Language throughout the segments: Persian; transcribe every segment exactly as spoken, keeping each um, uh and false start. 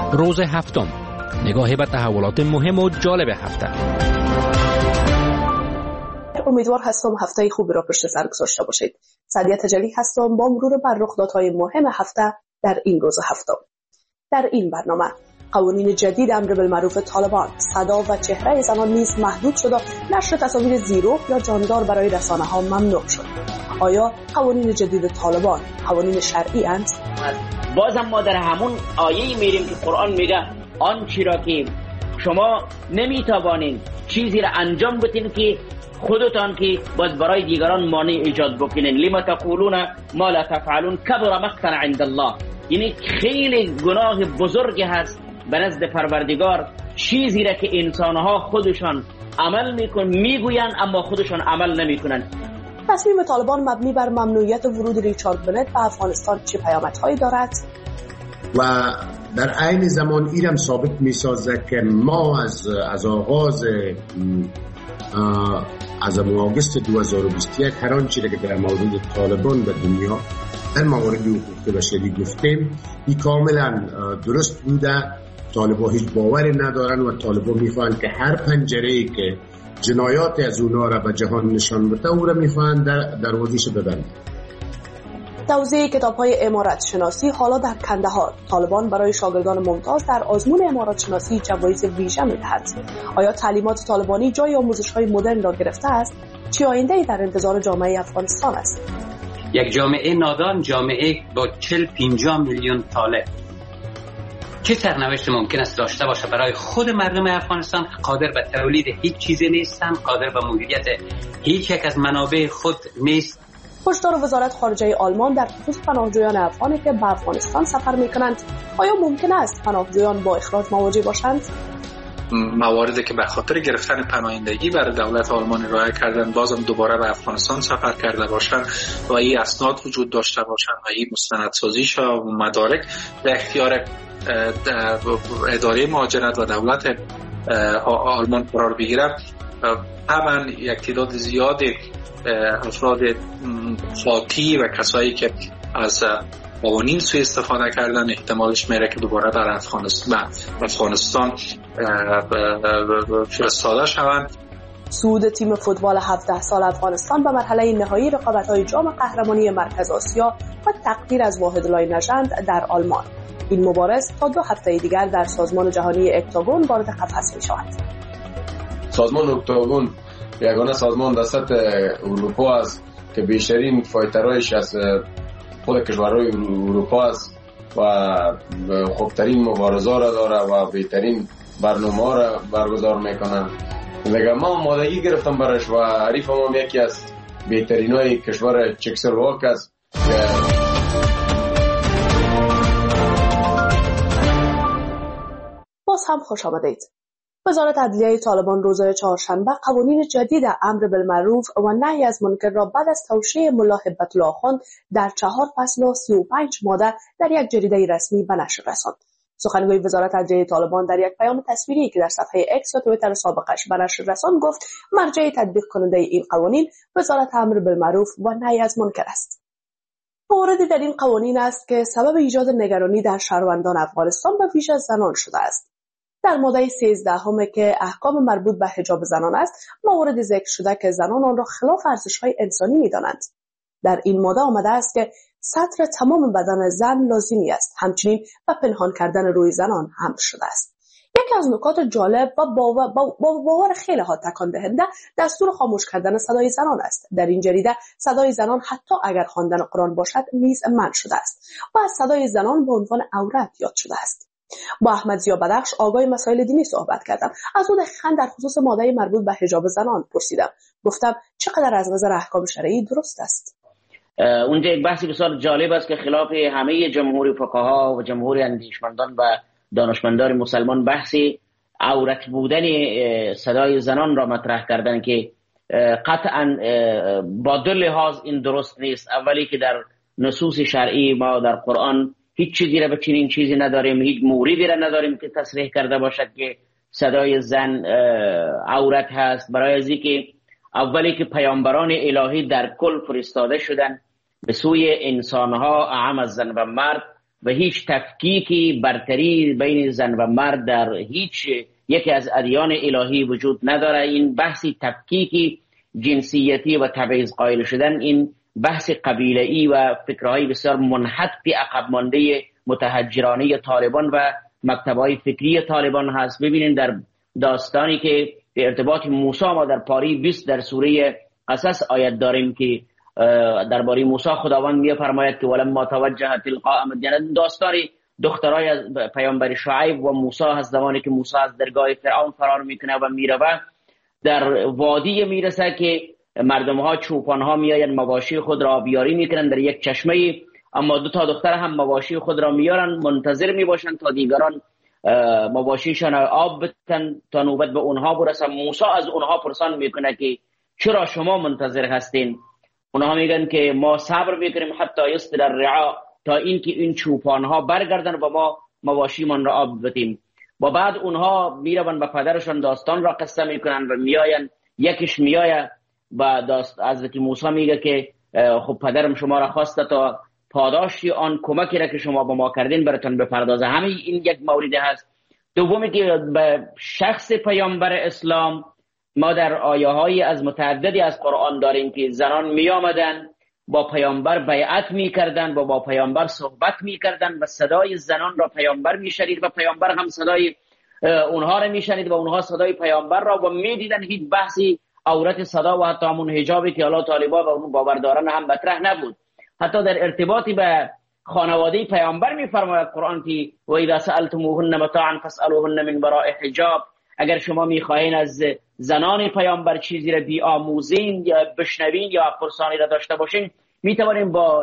روز هفتم، نگاهی به تحولات مهم و جالب هفته. امیدوار هستم هفته خوبی را پشت سر گذاشته باشید. سعدیه تجلی هستم با مرور بر رخدادهای مهم هفته در این روز هفتم. در این برنامه قوانین جدید امر بالمعروف طالبان، صدا و چهره زنان نیز محدود شد و نشر تصاویر زیرو یا جاندار برای رسانه ها ممنوع شد. آیا قوانین جدید طالبان قوانین شرعی اند؟ بازم ما در همون آیه میریم که قرآن میگه آن چی را که شما نمیتوانین چیزی را انجام بدین که خودتان که باز برای دیگران مانع ایجاد بکنین. لما تقولون ما لا تفعلون کبر مقتا عند الله. یعنی خیلی گناه بزرگ هست به نزد پروردگار چیزی را که انسانها خودشان عمل میکن میگوین اما خودشان عمل نمیکنن. تصمیم طالبان مبنی بر ممنوعیت ورود ریچارد بنت به افغانستان چه پیامدهایی دارد؟ و در عین زمان ایرم ثابت میسازه که ما از از آغاز از آگوست دو هزار و بیست و یک هر آنچه که در مورد طالبان و دنیا در موارد حقوق بشری گفتیم این کاملا درست بوده. طالبا هیچ باوری ندارن و طالبا میخوان که هر پنجره‌ای که جنایات از اونا را به جهان نشان بده او را میخوان در دروازه‌اش ببندن. توزیع کتاب‌های امارات شناسی حالا در کندهار. طالبان برای شاگردان ممتاز در آزمون امارات شناسی جوایز ویژه می‌دهد. آیا تعلیمات طالبانی جای آموزش‌های مدرن را گرفته است؟ چه آینده‌ای در انتظار جامعه افغانستان است؟ یک جامعه نادان، جامعه با چهل پنجاه میلیون طالب، چه سرنوشت ممکن است داشته باشه برای خود مردم افغانستان؟ قادر به تولید هیچ چیزی نیستند، قادر به مدیریت هیچ یک از منابع خود نیست. هشدار وزارت خارجه آلمان در خصوص پناهجویان افغانی که به افغانستان سفر می‌کنند. آیا ممکن است پناهجویان با اخراج مواجه باشند؟ مواردی که به خاطر گرفتن پناهندگی برای دولت آلمان ارائه کردن بازم دوباره به افغانستان سفر کرده باشند و این اسناد وجود داشته باشند و این مستندسازیش و مدارک در اختیار اداره مهاجرت و دولت آلمان قرار بگیرد، طبعا یک تعداد زیادی افراد خاطی و کسایی که از قوانین سوء استفاده کردن احتمالش میره که دوباره در افغانستان افغانستان فرستاده شوند. صعود تیم فوتبال هفده سال افغانستان به مرحله نهایی رقابت‌های جام قهرمانی مرکز آسیا و تقدیر از واحدالله نژند در آلمان. این مبارز تا دو هفته دیگر در سازمان جهانی اکتاگون وارد قفس می‌شود. سازمان اکتاگون یگانه سازمان در سطح اروپا است که بیشترین فایترهایش از خود کشورهای اروپا است و خوبترین مبارزه را داره و بهترین برنامه را برگزار میکنن. دیگه ما آمادگی گرفتم برش و حریف ما یکی از بهترین های کشور چکسلواک است. باز هم خوش آمدید. وزارت عدلیه طالبان روز چهارشنبه قوانین جدید امر بالمعروف و نهی از منکر را بعد از توشیح ملا هبت الله خان در چهار فصل و سی و پنج ماده در یک جریده رسمی به نشر رساند. سخنگوی وزارت عدلیه طالبان در یک پیام تصویری که در صفحه اکس و توییتر سابقش به نشر رساند گفت مرجع تطبیق کننده این قوانین وزارت امر بالمعروف و نهی از منکر است. موردی در این قوانین است که سبب ایجاد نگرانی در شهروندان افغانستان و ویژه زنان شده است. در ماده سیزده همه که احکام مربوط به حجاب زنان است، موارد ذکر شده که زنان آن را خلاف ارزش‌های انسانی می‌دانند. در این ماده آمده است که ستر تمام بدن زن لازمی است، همچنین و پنهان کردن روی زنان هم شده است. یکی از نکات جالب و باور, با باور خیلی ها تکان دهنده دستور خاموش کردن صدای زنان است. در این جریده صدای زنان حتی اگر خواندن قرآن باشد نیز منع شده است و از صدای زنان به عنوان عورت یاد شده است. با احمد ضیا بدخش آگاه مسائل دینی صحبت کردم. از او دقیقاً در خصوص ماده مربوط به حجاب زنان پرسیدم. گفتم چقدر از نظر احکام شرعی درست است؟ اونجا یک بحثی بسیار جالب است که خلاف همه جمهور فقها و جمهور اندیشمندان و دانشمندان مسلمان بحثی عورت بودن صدای زنان را مطرح کردن که قطعاً با دو لحاظ این درست نیست. اولی که در نصوص شرعی ما در قرآن هیچ چیزی را به چنین چیزی نداریم، هیچ موردی را نداریم که تصریح کرده باشد که صدای زن عورت هست. برای از اینکه اولی که پیامبران الهی در کل فرستاده شدن به سوی انسانها اعم از زن و مرد و هیچ تفکیکی برتری بین زن و مرد در هیچ یکی از ادیان الهی وجود نداره. این بحثی تفکیکی جنسیتی و تبعیض قائل شدن، این بحث قبیله‌ای و فکرهای بسیار منحط به عقب مانده متحجرانه طالبان و مکتب‌های فکری طالبان هست. ببینید در داستانی که به ارتباط موسی ما در پاری بیست در سوره قصص آیت داریم که درباره موسی خداوند می‌فرماید که ولما توجه تلقاء مدین، داستانی دخترای پیامبر شعیب و موسی هست. زمانی که موسی از درگاه فرعون فرار میکنه و میره در وادی میرسه که مردم ها چوپان ها میاین مواشی خود را آبیاری میکنن در یک چشمه، اما دو تا دختر هم مواشی خود را میارن، منتظر میباشن تا دیگران مواشیشان آب بتن تا نوبت به اونها برسه. موسی از اونها پرسان میکنه که چرا شما منتظر هستین؟ اونها میگن که ما صبر میکنیم حتی یصدر الرعاء، تا اینکه این چوپان ها برگردن و ما مواشی من را آب بتیم. و بعد اونها میرون به پدرشان داستان را قصه میکنن و میاین، یکیش میایه و داست حضرت موسی میگه که خب پدرم شما را خواسته تا پاداشی آن کمکی را که شما به ما کردین براتون بپردازه. همه این یک مورد هست. دومی که به شخص پیامبر اسلام ما در آیه های از متعددی از قرآن داریم که زنان می آمدن با پیامبر بیعت می کردن و با پیامبر صحبت می کردن و صدای زنان را پیامبر می شنید و پیامبر هم صدای اونها را می شنید و اونها صدای پیامبر را، و می دیدن هیچ بحثی عورت صدا و حتی همون حجابی که الله طالبا و اون باورداران هم مطرح نبود. حتی در ارتباطی به خانواده پیامبر می فرماید قرآن که و اذا سألتموهن متاعا فاسألوهن من وراء حجاب، اگر شما میخواهین از زنان پیامبر چیزی را بیاموزین یا بشنوین یا پرسانی را داشته باشین، میتوانیم با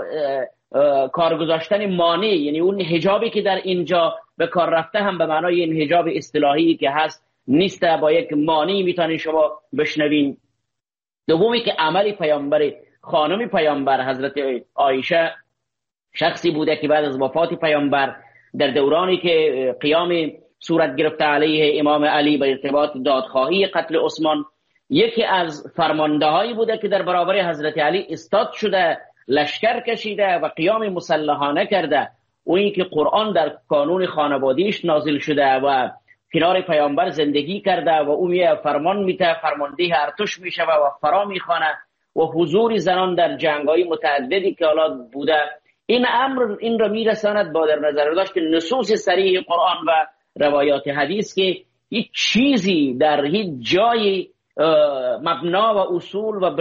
کار گذاشتن مانع، یعنی اون حجابی که در اینجا به کار رفته هم به معنای این حجاب اصطلاحی که هست نیست، با یک مانع میتونین شما بشنوین. دومی که عمل پیامبر، خانم پیامبر حضرت عایشه شخصی بوده که بعد از وفات پیامبر در دورانی که قیام صورت گرفته علیه امام علی به ارتباط دادخواهی قتل عثمان، یکی از فرمانده هایی بوده که در برابر حضرت علی استاد شده، لشکر کشیده و قیام مسلحانه کرده. و این که قرآن در کانون خانوادیش نازل شده و کنار پیامبر زندگی کرده و او میه فرمان میته، فرمانده ارتش میشه و فرا میخوانه و حضور زنان در جنگ‌های متعددی که حالا بوده. این امر این را میرساند با در نظر داشت که نصوص صریح قرآن و روایات حدیث که هیچ چیزی در هیچ جای مبنا و اصول و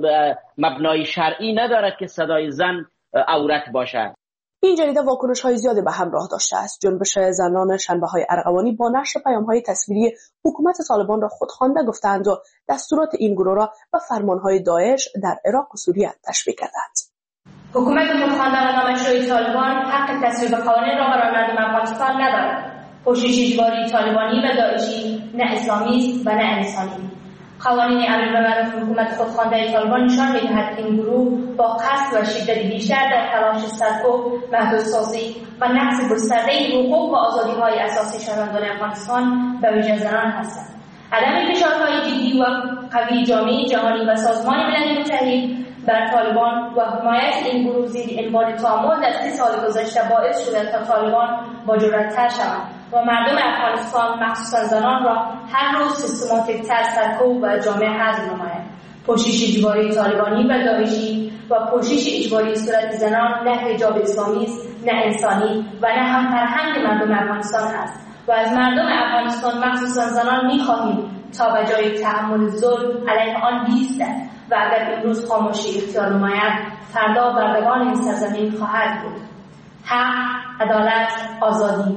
مبنای شرعی ندارد که صدای زن عورت باشد. این جریده واکنش های زیادی به همراه داشته است. جنبش زنان شنبه های ارغوانی با نشر پیام های تصویری حکومت طالبان را خودخوانده گفتند و دستورات این گروه را به فرمان های داعش در عراق و سوریه تشبیه کردند. حکومت خودخوانده و نامشروع طالبان حق تصویب قوانین را برای مردم افغانستان ندارد. پوشش اجباری طالبانی و داعشی نه اسلامی است و نه انسانی. قوانین امر به معروف حکومت خودخوانده طالبان نشان می‌دهد که این گروه با قصد و شدت بیشتر در تلاش سرکوب، محدودسازی و نقض گسترده حقوق و آزادی‌های اساسی شهروندان افغانستان به ویژه زنان هستند. عدم فشارهای جدی و قوی جامعه جهانی و سازمان ملل متحد بر طالبان و حمایت این گروه زیر عنوان تعامل در سی سال گذشته باعث شده تا طالبان با جرأت‌تر شوند و مردم افغانستان مخصوصا زنان را هر روز سیستماتیک‌تر سرکوب و جامعه حذف نمایند. پوشش اجباری طالبانی و داعشی و پوشش اجباری صورت زنان نه حجاب اسلامی است، نه انسانی و نه هم فرهنگ مردم افغانستان است و از مردم افغانستان مخصوصا زنان می‌خواهیم تا به جای تحمل ظلم علیه آن بیستند و اگر امروز خاموشی اختیار نماید فردا بردگان این سرزمین خواهد بود. حق، عدالت، آزادی.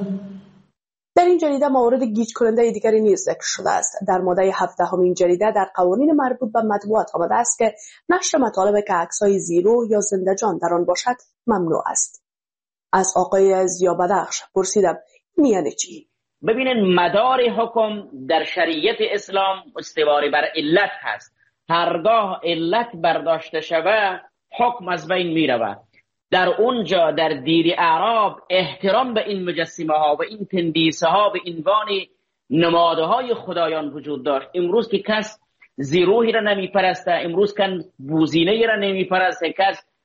در این جریده موارد گیج کننده دیگری نیز ذکر شده است. در ماده هفدهم این جریده در قوانین مربوط به مطبوعات آمده است که نشر مطالب که عکس‌های زیرو یا زنده جان در آن باشد ممنوع است. از آقای زیابدخش پرسیدم این یعنی چی؟ ببینید مدار حکم در شریعت اسلام استوار بر علت هست. هرگاه علت برداشته شود حکم از بین می رود. در اونجا در دیر اعراب احترام به این مجسمه ها و این تندیسه ها به عنوان نماده های خدایان وجود داشت. امروز که کس زیروهی را نمی پرسته، امروز کن بوزینه را نمی پرسته، کس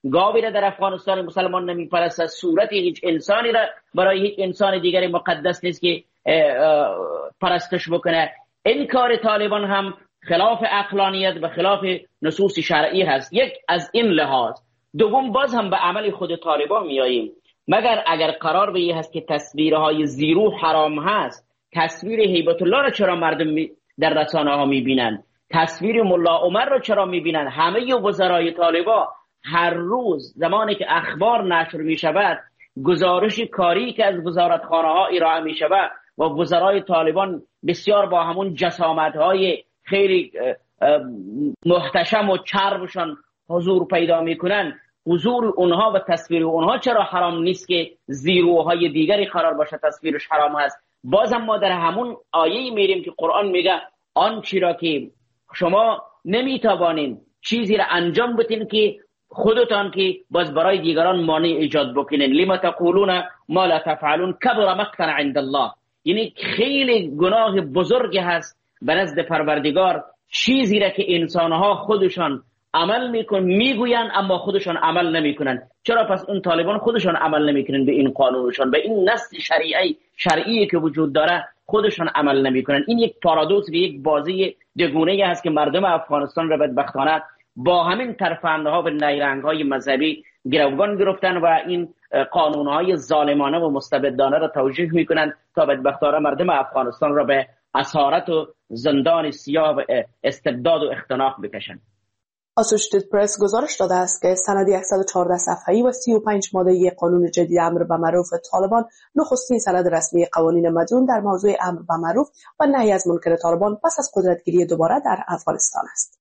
گاوی را در افغانستان مسلمان نمیپرستد، صورت هیچ انسانی را برای هیچ انسان دیگری مقدس نیست که پرستش بکنه. این کار طالبان هم خلاف عقلانیت و خلاف نصوص شرعی هست، یک از این لحاظ. دوم، باز هم به عمل خود طالبان میاییم. مگر اگر قرار به این هست که تصویرهای زیرو حرام هست، تصویر هیبت الله را چرا مردم در رسانه ها میبینن؟ تصویر ملا عمر را چرا میبینن؟ همه وزرای طالبان هر روز زمانی که اخبار نشر میشود، گزارش کاری که از وزارتخانه ها ارائه میشود و وزرای طالبان بسیار با همون جسامت های خیلی محتشم و چربشان حضور پیدا میکنن، حضور اونها و تصویر اونها چرا حرام نیست که زیروهای دیگری قرار باشه تصویرش حرام هست؟ بازم ما در همون آیه میریم که قرآن میگه آن چی را که شما نمیتوانین چیزی را انجام بدین که خودتان که باز برای دیگران مانع ایجاد بکنین. لما تقولون ما لا تفعلون کبر مقتا عند الله. یعنی خیلی گناه بزرگی هست به نزد پروردگار چیزی را که انسانها خودشان عمل میکن میگوین اما خودشان عمل نمیکنن. چرا پس اون طالبان خودشان عمل نمیکنن به این قانونشان، به این نص شرعی شرعی که وجود داره خودشان عمل نمیکنن؟ این یک پارادوکس و یک بازی دگونه هست که مردم افغانستان را بدبختانه با همین ترفندها و نیرنگهای مذهبی گروگان گرفتن و این قانونهای ظالمانه و مستبدانه را توجیه میکنن تا بدبختانه مردم افغانستان را به اسارت و زندان سیاه و استبداد و اختناق بکشن. آسوشیتد پرس گزارش داده است که سند صد و چهارده صفحه‌ای و سی و پنج ماده‌ای قانون جدید امر به معروف طالبان نخستین سند رسمی قوانین مدون در موضوع امر به معروف و نهی از منکر طالبان پس از قدرتگیری دوباره در افغانستان است.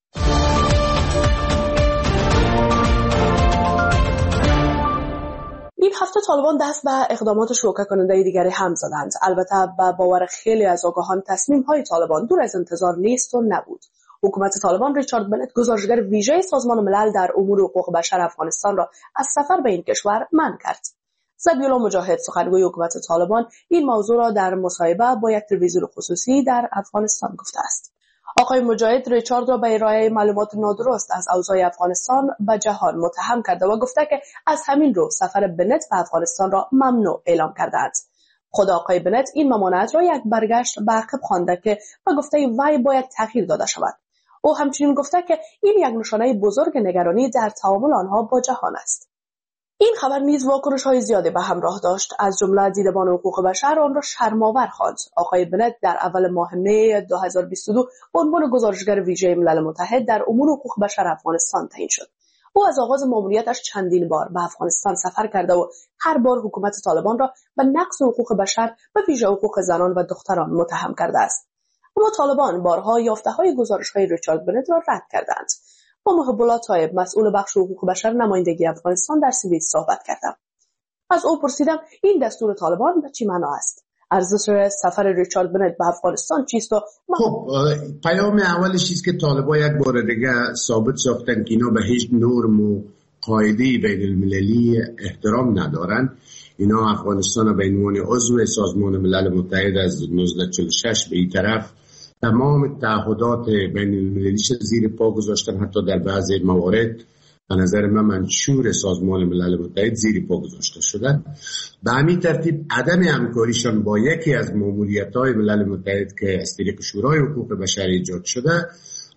این هفته طالبان دست به اقدامات شوکه کننده دیگری هم زدند. البته به باور خیلی از آگاهان تصمیم‌های طالبان دور از انتظار نیست و نبود. حکومت طالبان ریچارد بنت گزارشگر ویژه سازمان ملل در امور حقوق بشر افغانستان را از سفر به این کشور منع کرد. ذبیح‌الله مجاهد سخنگوی حکومت طالبان این موضوع را در مصاحبه با یک تلویزیون خصوصی در افغانستان گفته است. آقای مجاهد ریچارد را به ارائه معلومات نادرست از اوضاع افغانستان به جهان متهم کرده و گفته که از همین رو سفر بنت به افغانستان را ممنوع اعلام کرده است. خود آقای بنت این ممانعت را یک برگشت به عقب خوانده که به گفته وی باید تغییر داده شود. او همچنین گفته که این یک نشانه بزرگ نگرانی در تعامل آنها با جهان است. این خبر نیز واکنش‌های زیادی به همراه داشت، از جمله دیدبان حقوق بشر آن را شرم‌آور خواند. آقای بنت در اول ماه می دو هزار و بیست و دو به عنوان گزارشگر ویژه ملل متحد در امور حقوق بشر افغانستان تعیین شد. او از آغاز ماموریتش چندین بار به افغانستان سفر کرده و هر بار حکومت طالبان را به نقض حقوق بشر و ویژه حقوق زنان و دختران متهم کرده است. اما طالبان بارها یافته‌های گزارش‌های ریچارد بنت را رد کردند. با محب الله طایب مسئول بخش حقوق بشر نمایندگی افغانستان در سوئیس صحبت کردم. از او پرسیدم این دستور طالبان به چه معنا است؟ ارزش سفر ریچارد بنت به افغانستان چیست؟ و خب پیام اولش است که طالبان یک بار دیگه ثابت ساختن که اینا به هیچ نرم و قاعده بین المللی احترام ندارن. اینا افغانستان به عنوان عضو سازمان ملل متحد از نوزده چهل و شش به این طرف تمام تعهدات بین المللیش زیر پا گذاشتن، حتی در بعضی موارد به نظر من منشور سازمان ملل متحد زیر پا گذاشته شدن. به همین ترتیب عدم همکاریشان با یکی از ماموریت‌های ملل متحد که از طریق شورای حقوق بشر ایجاد شده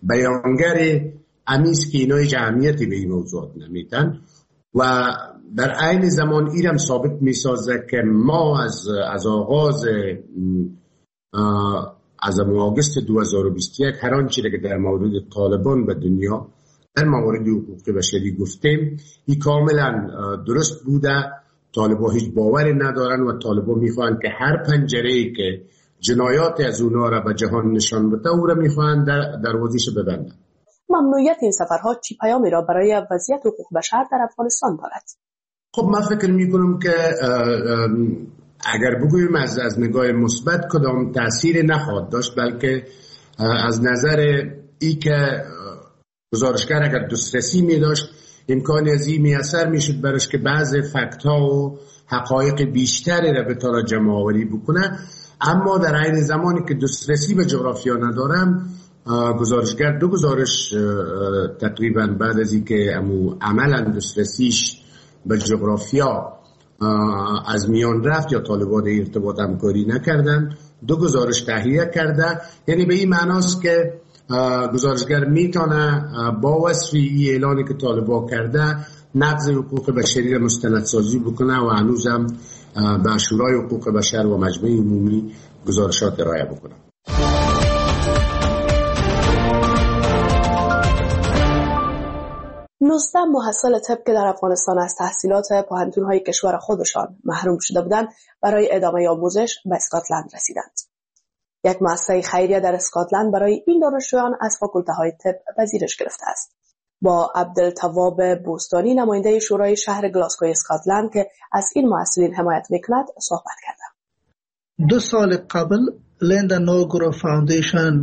بیانگر امیست که اینا هیچ اهمیتی به این موضوعات نمیدن و در عین زمان ایرم ثابت میسازه که ما از از آغاز از آگوست دو هزار و بیست و یک هر آنچه که در مورد طالبان به دنیا در مورد حقوق بشری گفتیم این کاملا درست بوده. طالبان هیچ باوری ندارن و طالبان میخوان که هر پنجره‌ای که جنایات از اونها را به جهان نشان بده او را میخوان در دروازه‌اش ببندن. ممنوعیت این سفرها چی پیامی را برای وضعیت حقوق بشر در افغانستان دارد؟ خب من فکر میکنم که اگر بگوییم از از نگاه مثبت کدام تأثیر نخواهد داشت، بلکه از نظر ای که گزارشگر اگر دسترسی می داشت امکانی از این میسر می شد برش که بعض فکت ها و حقایق بیشتری را به طور جمع آوری بکنه. اما در عین زمانی که دسترسی به جغرافیا ندارم گزارشگر دو گزارش تقریبا بعد از اینکه امو عملا دسترسیش به جغرافیا از میان رفت یا طالبان ارتباط همکاری نکردن، دو گزارش تهیه کرده. یعنی به این معناست که گزارشگر میتونه با وصفی اعلانی که طالبان کرده نقض حقوق بشری را مستندسازی بکنه و هنوزم به شورای حقوق بشر و مجمع عمومی گزارشات ارائه بکنه. نوزده محصل طب که در افغانستان از تحصیلات پوهنتون‌های کشور خودشان محروم شده بودند برای ادامه آموزش به اسکاتلند رسیدند. یک مؤسسه خیریه در اسکاتلند برای این دانشجویان از فاکولته‌های طب پذیرش گرفته است. با عبدالتواب بوستانی نماینده شورای شهر گلاسگو اسکاتلند که از این محصلین حمایت میکند صحبت کردم. دو سال قبل لیندا نوگرو فاوندیشن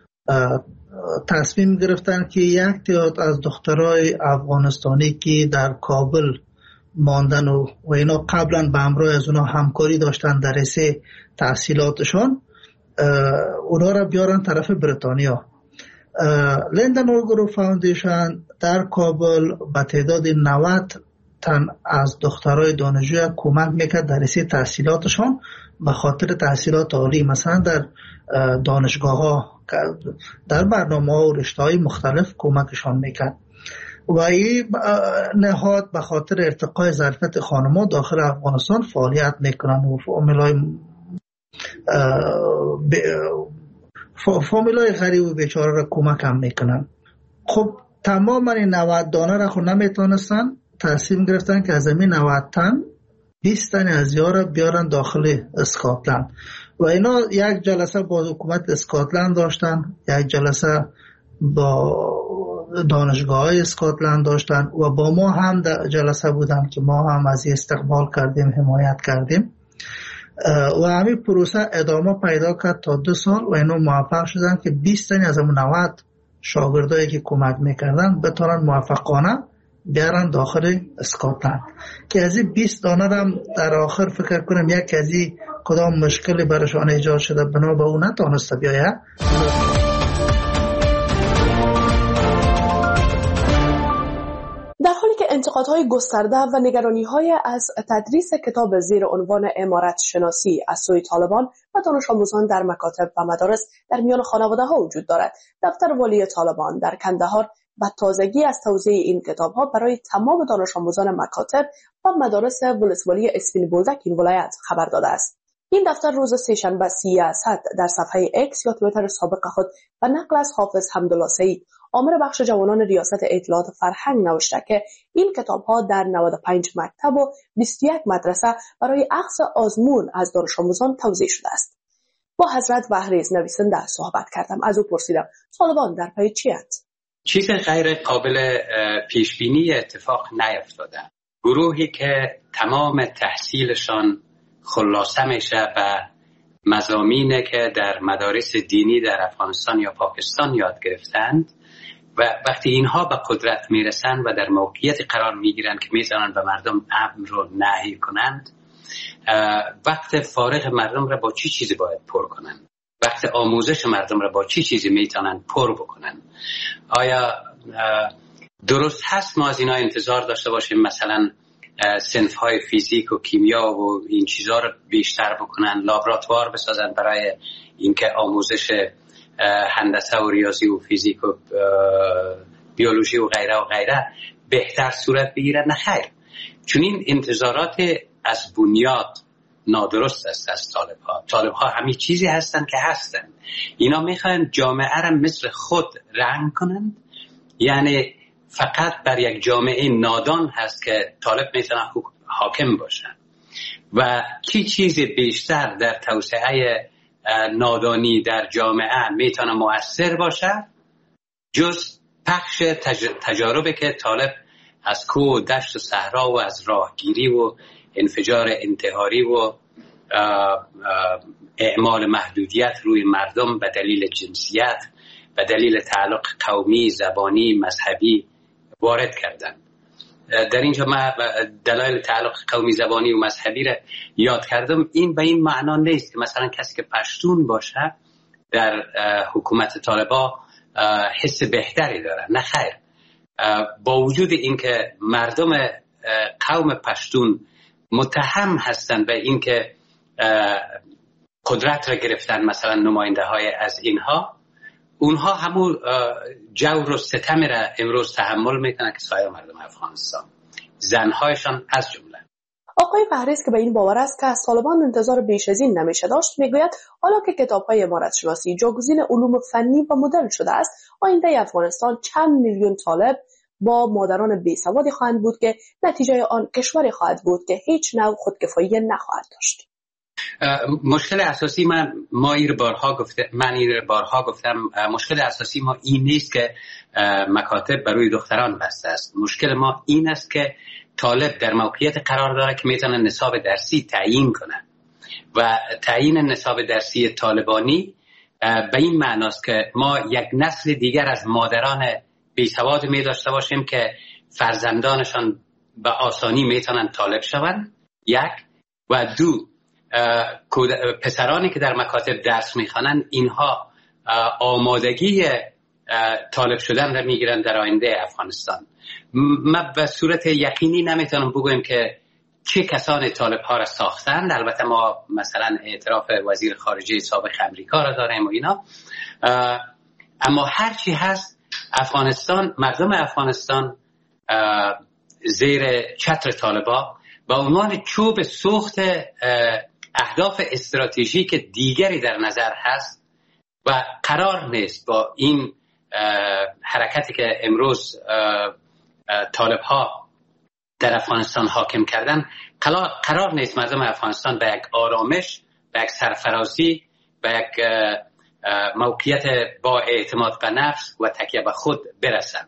تصمیم گرفتن که یک تعداد از دخترای افغانستانی که در کابل ماندن و, و اینا قبلا به همراه از اونا همکاری داشتن در رسه تحصیلاتشان، اونا را بیارن طرف بریتانیا. لیندا نوگرو فاوندیشن در کابل به تعداد نود تن از دخترای دانشجوی کمک میکرد در رسه تحصیلاتشان به خاطر تحصیلات عالی، مثلا در دانشگاه ها در برنامه ها و رشته های مختلف کمکشان میکرد و این نهاد به خاطر ارتقای ظرفیت خانم‌ها داخل افغانستان فعالیت میکنن و فامیلای فامیلای غریب و بیچاره را کمک هم میکنن. خب تمام این نود دانه را خود نمیتونستن، تصمیم گرفتن که از این نود تن بیست تن از یارا بیارن داخل اسکاتلند و اینا یک جلسه با حکومت اسکاتلند داشتن، یک جلسه با دانشگاه های اسکاتلند داشتن و با ما هم در جلسه بودن که ما هم از استقبال کردیم، حمایت کردیم و همین پروسه ادامه پیدا کرد تا دو سال و اینا موفق شدن که بیست تن از همون نود شاگردایی که کمک میکردن بتونن موفقانه بیارن داخل اسکاتلند که از این بیست دانه هم در آخر فکر کنم یک از این کدام مشکلی برشان ایجاد شده بنا به اون نتونسته بیاید. در حالی که انتقادهای گسترده و نگرانی‌های از تدریس کتاب زیر عنوان امارت شناسی از سوی طالبان و دانش آموزان در مکاتب و مدارس در میان خانواده‌ها وجود دارد، دفتر والی طالبان در کندهار و تازگی از توزیع این کتاب‌ها برای تمام دانش آموزان مکاتب و مدارس ولسوالی اسپین بولدک این ولایت خبر داده است. این دفتر روز سه‌شنبه سی اسد در صفحه اکس یا توییتر سابق خود و نقل از حافظ حمدالله سعید آمر بخش جوانان ریاست اطلاعات فرهنگ نوشته که این کتاب‌ها در نود و پنج مکتب و بیست و یک مدرسه برای اخذ آزمون از دانش آموزان توزیع شده است. با حضرت بهریز نویسنده صحبت کردم. از او پرسیدم طالبان در پی چی‌اند؟ چیز غیر قابل پیش بینی اتفاق نیفتاده. گروهی که تمام تحصیلشان خلاصه میشه به مضامینی که در مدارس دینی در افغانستان یا پاکستان یاد گرفتند و وقتی اینها به قدرت میرسن و در موقعیت قرار میگیرن که میتونن به مردم امر رو نهی کنند، وقت فارغ مردم را با چی چیزی باید پر کنن؟ وقت آموزش مردم را با چی چیزی میتونن پر بکنن؟ آیا درست هست ما از اینا انتظار داشته باشیم مثلا صنف های فیزیک و کیمیا و این چیزها رو بیشتر بکنن، لابراتوار بسازن برای اینکه آموزش هندسه و ریاضی و فیزیک و بیولوژی و غیره و غیره بهتر صورت بگیرد؟ نه خیر، چون این انتظارات از بنیاد نادرست است از طالب ها. طالب ها همین چیزی هستند که هستند. اینا میخواین جامعه را مثل خود رنگ کنند، یعنی فقط بر یک جامعه نادان هست که طالب میتونه حاکم باشه و چی چیزی بیشتر در توسعه نادانی در جامعه میتونه مؤثر باشه جز پخش تج... تجاربی که طالب از کوه و دشت و صحرا و از راهگیری و انفجار انتحاری و آ... آ... اعمال محدودیت روی مردم به دلیل جنسیت، به دلیل تعلق قومی، زبانی، مذهبی وارد کردن. در اینجا من دلایل تعلق قومی، زبانی و مذهبی را یاد کردم. این به این معنا نیست که مثلا کسی که پشتون باشه در حکومت طالبا حس بهتری داره. نه خیر، با وجود اینکه مردم قوم پشتون متهم هستند به اینکه قدرت را گرفتن، مثلا نماینده های از اینها، اونها همون جور و ستم را امروز تحمل میکنن که سایر مردم افغانستان، زنهایشان از جمله. آقای فهرست که به این باور است که از طالبان انتظار بیش از این نمیشه داشت، میگوید حالا که کتاب‌های عمارت شناسی جاگزین علوم فنی و مدرن شده است، آینده افغانستان چند میلیون طالب با مادران بیسوادی خواهند بود که نتیجه آن کشوری خواهد بود که هیچ نوع خودکفایی نخواهد داشت. مشکل اساسی من ما ایر بارها گفته من ایر بارها گفتم مشکل اساسی ما این نیست که مکاتب برای دختران بسته است. مشکل ما این است که طالب در موقعیت قرار داره که میتونه نصاب درسی تعیین کنه و تعیین نصاب درسی طالبانی به این معناست که ما یک نسل دیگر از مادران بیسواد می داشته باشیم که فرزندانشان به آسانی میتونن طالب شوند، یک، و دو، پسرانی که در مکاتب درس میخوانند اینها آمادگی طالب شدن را میگیرن در آینده افغانستان. ما به صورت یقینی نمیتونم بگویم که چه کسانی طالب ها را ساختند. البته ما مثلا اعتراف وزیر خارجه سابق امریکا را داریم و اینا، اما هرچی هست افغانستان، مردم افغانستان زیر چتر طالبا با عنوان چوب سوخت اهداف استراتژیک دیگری در نظر هست و قرار نیست با این حرکتی که امروز طالب ها در افغانستان حاکم کردن، قرار نیست مردم افغانستان به یک آرامش، به یک سرفرازی، به یک موقعیت با اعتماد به نفس و تکیه به خود برسند.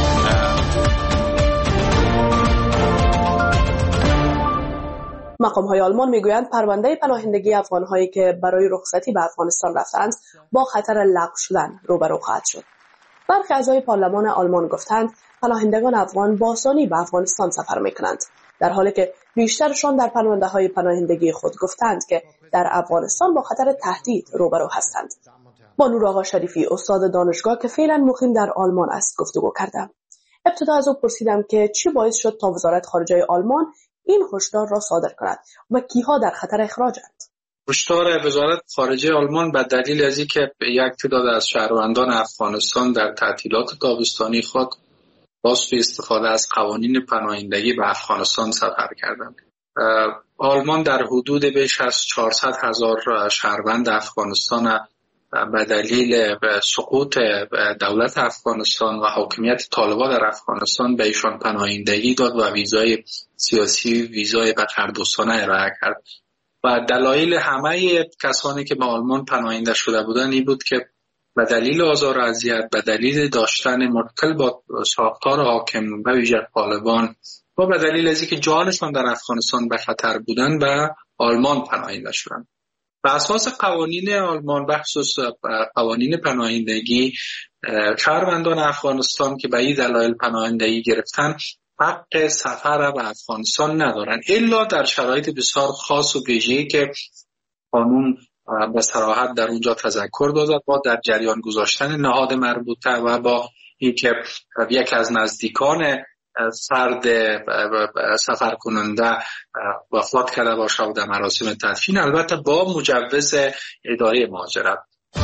مقام‌های آلمان میگویند پرونده پناهندگی افغان‌هایی که برای رخصتی به افغانستان رفتند با خطر لغو شدن روبرو خواهد شد. برخی اعضای پارلمان آلمان گفتند پناهندگان افغان با آسانی به افغانستان سفر می‌کنند، در حالی که بیشترشان در پرونده‌های پناهندگی خود گفتند که در افغانستان با خطر تهدید روبرو هستند. با نور آقا شریفی، استاد دانشگاه که فعلا مقیم در آلمان است، گفتگو کردم. ابتدا از او پرسیدم که چی باعث شد تا وزارت خارجه آلمان این هشدار را صادر کند و کیها در خطر اخراجند. هشدار وزارت خارجه آلمان به دلیل از اینکه یک تعداد از شهروندان افغانستان در تعطیلات تابستانی خود باز به استفاده از قوانین پناهندگی به افغانستان سفر کردند. آلمان در حدود بیش از چهارصد هزار شهروند افغانستان به دلیل سقوط دولت افغانستان و حاکمیت طالبان در افغانستان به ایشان پناهندگی داد و ویزای سیاسی، ویزای بقردوستانه ارائه کرد. و دلایل همه کسانی که به آلمان پناهنده شده بودند این بود که به دلیل آزار و اذیت، به دلیل داشتن مشکل با ساختار حاکم به ویژه طالبان و به دلیل از اینکه جانشان در افغانستان به خطر بودند به آلمان پناهنده شدند. بر اساس قوانین آلمان، بخصوص قوانین پناهندگی، شهروندان افغانستان که به این دلایل پناهندگی گرفتن حق سفر به افغانستان ندارند الا در شرایط بسیار خاص و ویژه‌ای که قانون به صراحت در اونجا تذکر داده، با در جریان گذاشتن نهاد مربوطه و با اینکه یک از نزدیکان فرد سفر کننده وفات کرده باشه و در مراسم تدفین، البته با مجوز اداره مهاجرت.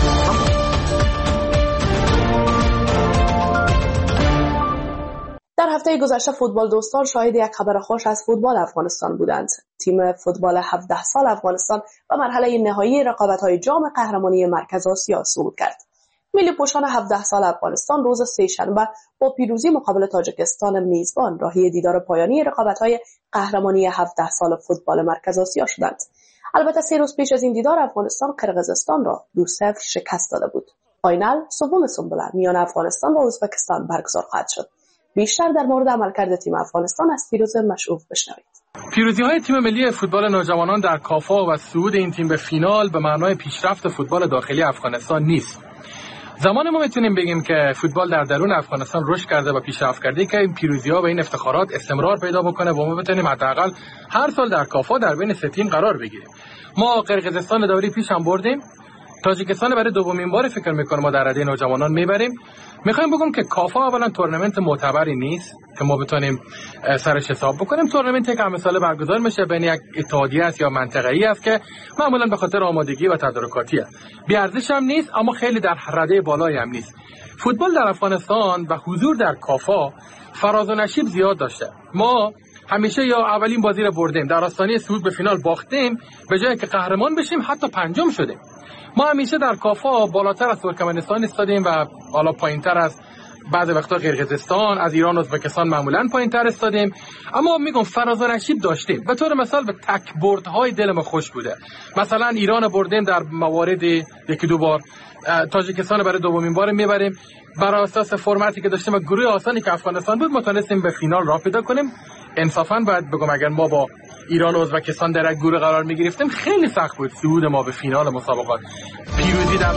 در هفته گذشته فوتبال دوستان شاهد یک خبر خوش از فوتبال افغانستان بودند. تیم فوتبال هفده سال افغانستان به مرحله نهایی رقابت‌های جام قهرمانی مرکز آسیا صعود کرد. ملی پوشان هفده سال افغانستان روز سه‌شنبه با پیروزی مقابل تاجیکستان میزبان راهی دیدار پایانی رقابت‌های قهرمانی هفده سال فوتبال مرکز آسیا شدند. البته سه روز پیش از این دیدار افغانستان قرقیزستان را دو صفر شکست داده بود. فاینال سوم سنبله میان افغانستان و ازبکستان برگزار خواهد شد. بیشتر در مورد عملکرد تیم افغانستان از فیروز مشعوف بشنوید. پیروزی‌های تیم ملی فوتبال نوجوانان در کافا و صعود این تیم به فینال به معنای پیشرفت فوتبال داخلی افغانستان نیست. زمان ما میتونیم بگیم که فوتبال در درون افغانستان رشد کرده و پیشرفت کرده که این پیروزی‌ها و این افتخارات استمرار پیدا بکنه و ما بتونیم حداقل هر سال در کافا در بین سه تیم قرار بگیریم. ما قرقیزستان دوری پیش هم بردیم تاجیکستان برای دومین بار فکر میکنم ما در رده نوجوانان میبریم. میخوایم بگم که کافا اولا تورنمنت معتبری نیست که ما بتونیم سرش حساب بکنیم. تورنمنتی که مثلا برگزار میشه بین یک اتحادیه است یا منطقه‌ای است که معمولا به خاطر آمادگی و تدارکاتیه، بی ارزش هم نیست اما خیلی در رده بالایی هم نیست. فوتبال در افغانستان و حضور در کافا فراز و نشیب زیاد داشته. ما همیشه یا اولین بازی رو بردیم، در آستانه صعود به فینال باختیم، به جای که قهرمان بشیم حتی پنجم شدیم. ما همیشه در کافا بالاتر از ترکمنستان استادیم و حالا پایینتر از بعض وقتا قرقیزستان، از ایران و ازبکستان معمولا پایینتر استادیم، اما میگم فراز و نشیب داشتیم. به طور مثال به تک بردهای دل ما خوش بوده. مثلا ایران بردیم در موارد یکی دو بار، تاجیکستان برای دومین بار میبریم. بر اساس فرمتی که داشتیم و گروه آسانی که افغانستان بود متونستیم به فینال راه پیدا کنیم. انصافاً باید بگم اگر ما با ایران و ازبکستان در یک گروه قرار میگرفتیم خیلی سخت بود صعود ما به فینال مسابقات. پیروزی در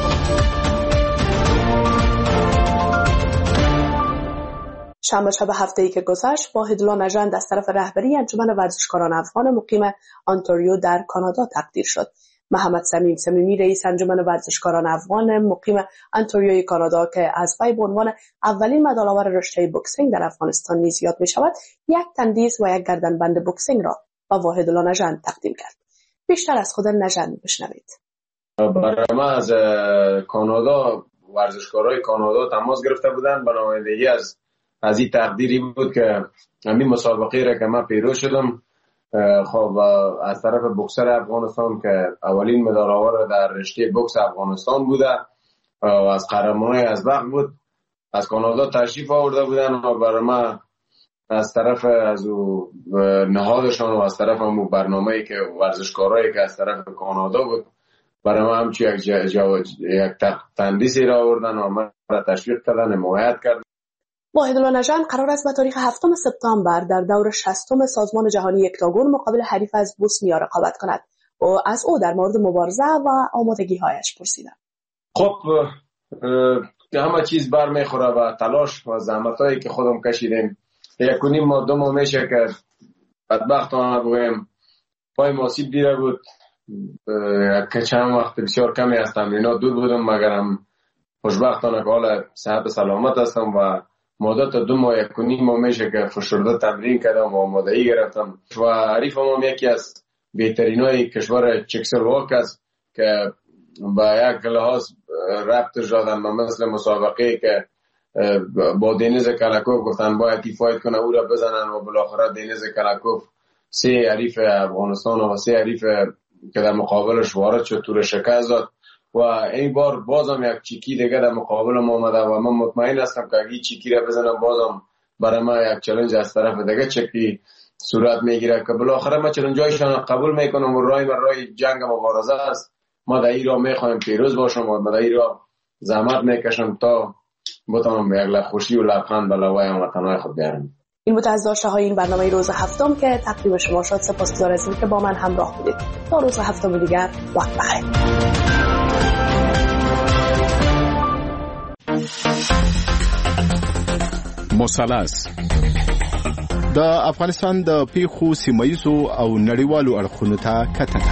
شنبه شب هفته‌ای که گذشت واحدالله نژند از طرف رهبری انجمن ورزشکاران افغان مقیم آنتاریو در کانادا تقدیر شد. محمد صمیم صمیمی رئیس انجمن ورزشکاران افغان مقیم آنتاریوی کانادا که از وی به عنوان اولین مدال‌آور رشته بوکسینگ در افغانستان نیز یاد می‌شود، یک تندیس و یک گردنبند بوکسینگ را با واحدالله نژند تقدیم کرد. بیشتر از خود نژند بشنوید. برای ما از کانادا ورزشکارای کانادا تماس گرفته بودند، به نمایندگی از از این تقدیری بود که همین مسابقه را که من پیرو شدم. خب از طرف بوکسر افغانستان که اولین مدال آور در رشته بوکس افغانستان بوده و از قهرمانای از وقت بود، از کانادا تشریف آورده بودن و برای ما از طرف از نهادشان و از طرف همون برنامه‌ای که ورزشکارایی که از طرف کانادا بود برای ما همچی یک, جا جا یک تندیسی را آوردن و من را تشویق کردن، حمایت کردن. واحدالله نژند قرار است به تاریخ هفتم سپتامبر در دور شصتم سازمان جهانی اکتاگون مقابل حریف از بوسنیا رقابت کند و از او در مورد مبارزه و آمادگی‌هایش پرسیدم. خب همه چیز بر میخوره و تلاش و زحمتایی که خودم کشیدیم. یک و نیم ماه دو ماه میشه که بدبختانه بگویم پای ماسیب دیره بود که چند وقت بسیار کمی از تمرینات دور بودم، مگرم خوشبختانه که حالا صحت سلامت هستم و مدت دو ماه یک و نیم ماه میشه که فشرده تمرین کردم و آمادگی گرفتم و حریفم هم یکی از بهترینای کشور چکسلواک است که با یک لحاظ ربطش دادن به مثل مسابقه که با دینیز کلاکوف گفتن باید تی فایت کنه او را بزنن و بالاخره دینیز کلاکوف سه حریف افغانستان و سه حریف که در مقابلش وارد شد تو را شکست داد و این بار بازم یک چیکی دیگه در مقابل ما آمده و من مطمئن هستم که اگه چیکی را بزنم بازم برای ما یک چالش از طرف دیگه چکی صورت میگیره که بالاخره ما چالنجایشان قبول میکنم و رای من رای جنگ مبارزه است. ما در این راه میخوایم پیروز باشم و در این راه زحمت میکشم تا بتونم به یک لبخوشی و لبخند به لوای هموطنهای خود بیارم. این بود از داشته های این برنامه روز هفتم که تقدیم شما شد. سپاسگزار از اینکه با من همراه بودید. تا روز هفتم دیگر وقت بخیر. مثلث د افغانستان د پیښو سیمایي او نړیوالو اړخونو ته کتنه.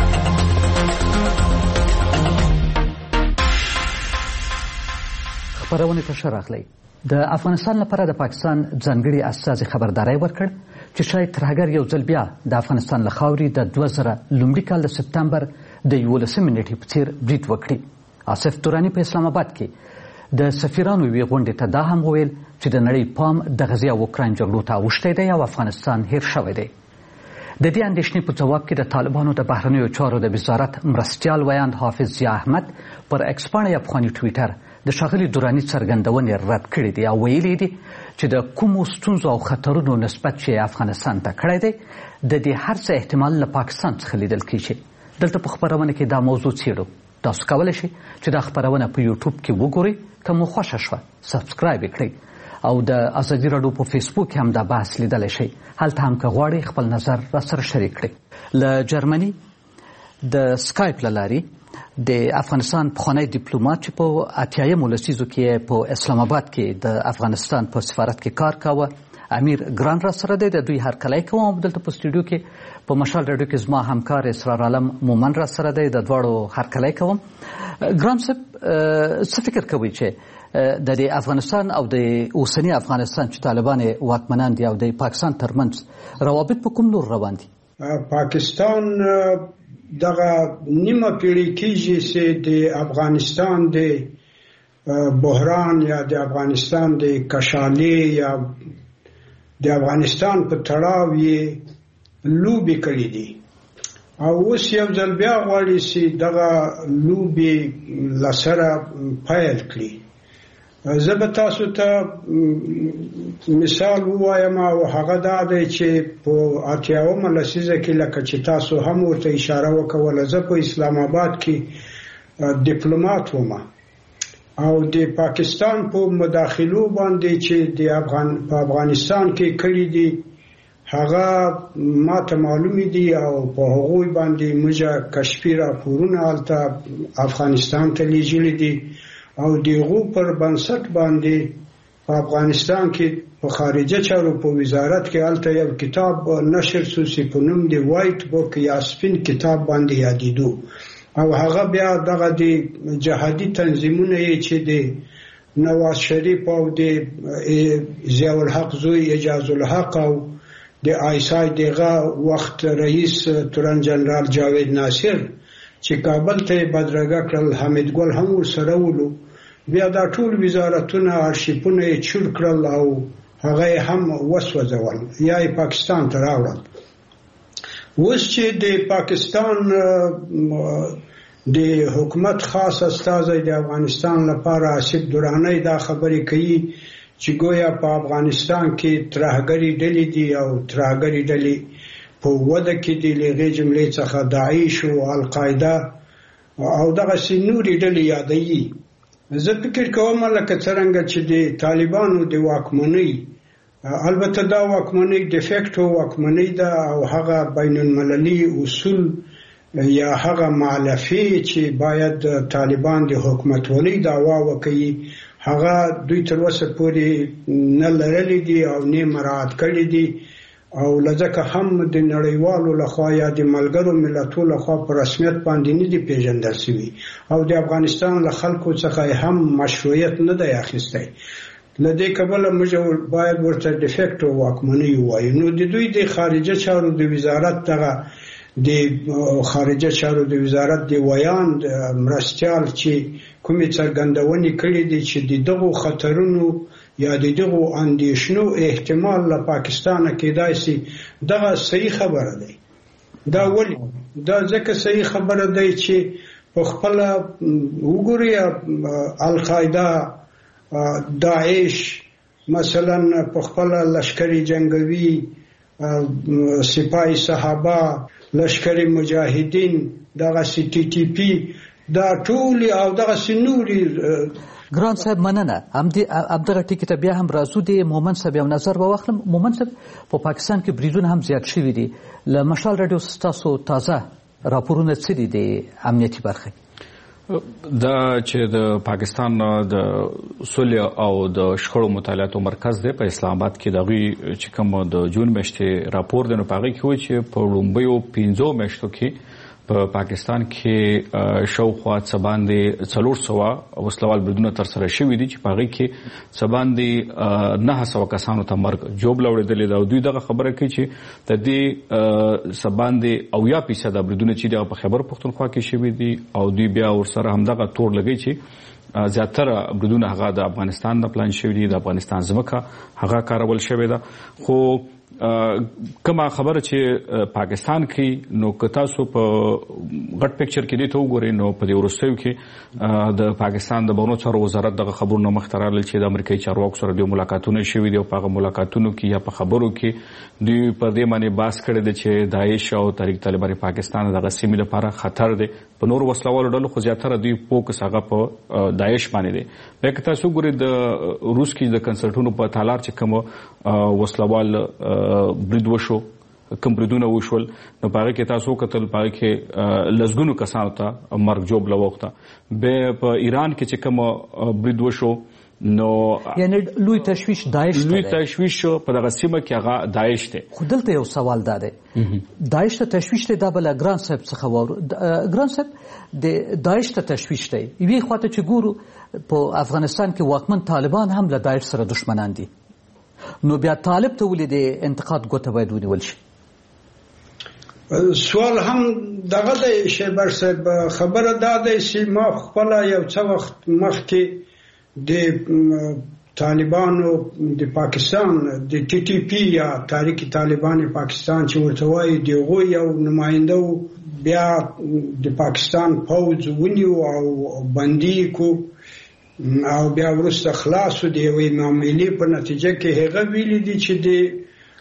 خبرونه ته شراغلی د افغانستان لپاره د پاکستان ځانګړي استازي خبرداري ورکړ چې شاید تر هغه یو ځل بیا د افغانستان له خاورې د دوه زره لومړي کال د سپتمبر د یولسمې نیټې په څیر برید وکړي. آصف توراني په اسلام آباد کې د سفیرانو یوې غونډې ته دا هم وویل چې د نړۍ پام د غزې او اوکراین جګړو ته اوښتی دی او افغانستان هیر شوی دی. د دې اندېښنې په ځواب کې د طالبانو د بهرنیو چارو د وزارت مرستیال ویاند حافظ ضیا احمد پر ایکس پاڼې افغاني ټویټر د ښاغلي دراني څرګندونې رد کړې دي او ویلي دي چې د کومو ستونزو او خطرونو نسبت چې افغانستان ته کړی دی د دې هر څه احتمال له پاکستان څخه لیدل کېږي. دلته په خپرونه کې دا موضوع څېړو. تاسو کولی شئ چې دا خپرونه په یوټیوب کې وګورئ. که مو خوښه شوه سبسکرایب یې کړئ او د ازادي راډیو په فیسبوک کې هم دا بحث لیدلی شئ. هلته هم که غواړئ خپل نظر راسره شریک کړئ. له جرمني د سکایپ له لارې د افغانستان پخوانی ډیپلومات چې په اتیایمو لسیزو کې په اسلام آباد کې د افغانستان په سفارت کې کار کاوه امیر ګران را سره دی، د دوی هرکلی کوم. دلته په سټوډیو کې په مشال راډیو کې زما همکار اسرار عالم مومن را سره دی، د دواړو هرکلی کوم. ګران صاحب څه فکر کوئ چې د افغانستان او د اوسني افغانستان چې طالبان واکمنان دي او د پاکستان ترمنځ روابط په کوم لور روان دي؟ پاکستان دغه نیمه پیړۍ کېږي چې د افغانستان د بحران یا د افغانستان د کشالې یا د افغانستان په تړاو یې لوبې کړې دي او اوس یو ځل بیا غواړي چې دغه لوبې له سره پیل کړي. زه به تاسو ته مثال ووایم او هغه دا دی چې په اتیاومه لسیزه کې لکه چې تاسو هم ورته اشاره وکوله، زه په اسلام آباد کې ډیپلومات وم او د پاکستان په مداخلو باندې چې د افغان په افغانستان کې کړي دي هغه ماته معلومې دي او په هغوی باندې موږ کشفي راپورونه هلته افغانستان ته لیږلي دي او دغو پر بنسټ باندې په افغانستان کې په خارجه چارو په وزارت کې هلته یو کتاب نشر شو چې په نوم د وایټ بوک یا سپین کتاب باندې یادېدو او هغه بیا دغه د جهادي تنظیمونه یې چې د نواز شریف او د ضیاء الحق زوی اعجاز الحق او د آیسای دغه وخت رئیس تورن جنرال جاوید ناصر چې کابل ته بدرګه کړل، حمید ګل هم ورسره ولو، بیا دا ټول وزارتونه ارشیفونه یې چور کړل او هغه هم وسوځول یا یې پاکستان ته راوړل. اوس چې د پاکستان د حکومت خاص استازی د افغانستان لپاره آصف درانی دا خبرې کوي چې ګویا په افغانستان کې ترهګري ډلې دي او ترهګري ډلې په وده کې د لغې جملې څخه داعش او القاعده او دغه نورې ډلې یادوي. زه فکر کوم لکه څرنګه چې د طالبانو د واکمنۍ، البته دا واکمنۍ ډیفیکټو واکمنۍ ده او هغه بین المللي اصول یا هغه مالفي چې باید طالبان د حکومتولۍ دعوا وکړي هغه دوی تر اوسه پورې نه لرلي دي او نه مراعات کړي دي او لځکه هم د نړیوالو لخوا یا د ملګرو ملتونو لخوا په رسمیت باندې نه دي پیژندل شوي او د افغانستان له خلکو څخه هم مشروعیت نه دی اخیستی. له دې کبله موږ باید ورته ډیفیکټو واکمنۍ ووایو. نو د دوی د خارجه چارو د وزارت دغه د خارجه چارو د وزارت د ویان مرستیال چې کومې څرګندونې کړې دي چې د دغو خطرونو یا د دغو اندېښنو احتمال له پاکستانه کېدای شي، دغه صحیح خبره دی. دا ولې؟ دا ځکه صحیح خبره دی چې په خپله وګورئ القاعده، داعش مثلا په خپله لشکري جنګوي، سپاه صحابه، لشکري مجاهدین، دغه سی ټي ټي پی، دا ټول او دغه سنوري. ګران صاحب مننه. همدغه ټکي ته بیا هم راځو. د مومن صاحب یو نظر به واخلم. مومن صاحب په پاکستان کې بریدونه هم زیات شوي دي. له مشال راډیو ستاسو تازه راپورونه څه دي د امنیتي برخې؟ دا چې د پاکستان د صلح او د شخړو مطالعاتو مرکز دی په اسلام آباد کې، دغوی چې کوم د جون میاشتې راپور دی نو په هغې کې وایي چې په لومړیو پنځو میاشتو کې په پاکستان کې شاوخوا څه باندې څلور سوه وسلوال بریدونه ترسره شوي دي چې په هغې کې څه باندې نهه سوه کسانو ته مرګ ژوبله اورېدلې ده او دوی دغه خبره کوي چې د دې څه باندې اویا فیصده بریدونه چې دي هغه په خیبر پښتونخوا کې شوي دي او دوی بیا ورسره همدغه تور لګوي چې زیاتره بریدونه هغه د افغانستان نه پلان شوي دي، د افغانستان ځمکه هغه کارول شوې ده. خو کومه خبره چې پاکستان کې نو که تاسو په غټ پکچر کې دې ته وګورئ نو په دې وروستیو کې د پاکستان د بهرنیو چارو وزارت دغه خبرونه مخته راغلل چې د امریکایي چارواکو سره دوی ملاقاتونه شوي دي او په هغه ملاقاتونو کې یا په خبرو کې دوی پر دې باندې بحث کړی دی چې داعش او تحریک طالبان پاکستان دغه سیمې لپاره خطر دی. په نورو وسلوالو ډلو خو زیاتره دوی فوکس هغه په داعش باندې دی. بیا که تاسو وګورئ د روس کې د کنسرټونو په تالار چې کوم وسلوال برید وشو، کوم بریدونه وشول، نو په هغې کې تاسو وکتل په هغې کې لسګونو کسانو ته مرګ ژوبله واوښته. بیا په ایران کې چې کوم برید وشو نو یعنی لوی تشویش داعش لوی تشویش په دغه سیمه کې هغه داعش دی. خو دلته یو سوال دا دی، داعش ته تشویش دی، دا بله ګران صاحب څخه واورو. ګران صاحب د داعش ته تشویش دی، یوې خواته چې ګورو په افغانستان کې واکمن طالبان هم له داعش سره دشمنان دي، نو بیا طالب ته ولې د انتقاد ګوته باید ونیول شي؟ سوال هم دغه دی شیبر صاحب، خبره دا دی چې ما خپله یو څه وخت مخکې د طالبانو د پاکستان د ټي ټي پی یا تحریک طالبان پاکستان چې ورته وایي د هغوی یو نماینده و، بیا د پاکستان پوځ ونیو او بندي کو او بیا وروسته خلاص و د یوې معاملې په نتیجه کې هغه ویلي دي چې د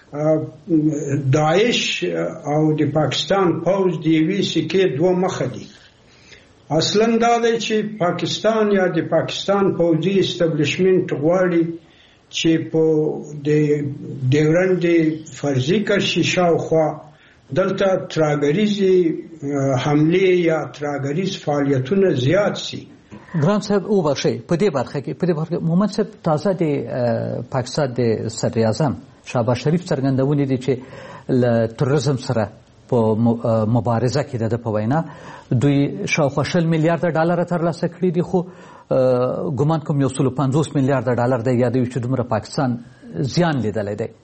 داعش او د پاکستان پوځ د یوې سکې دوه مخه دي. اصلا دا دی چې پاکستان یا د پاکستان پوځي استبلیشمنت غواړي چې په د ډیورنډ فرضي کرښې شاوخوا دلته ترهګریزې حملې یا ترهګریز فعالیتونه زیات سي. ګران صاحب وبخښئ، په دې برخه کې په دې برخه کې محمد صاحب تازه د پاکستان د صدر اعظم شهباز شریف څرګندونې دي چې له تروریزم سره په مبارزه کې د په وینا دوی شاوخوا شل میلیارډ ډالر ترلاسه کړي دي، خو ګمان کوم یو سل پنځوس میلیارډ ډالر دی یادوي چې دومره پاکستان زیان لیدلی دی.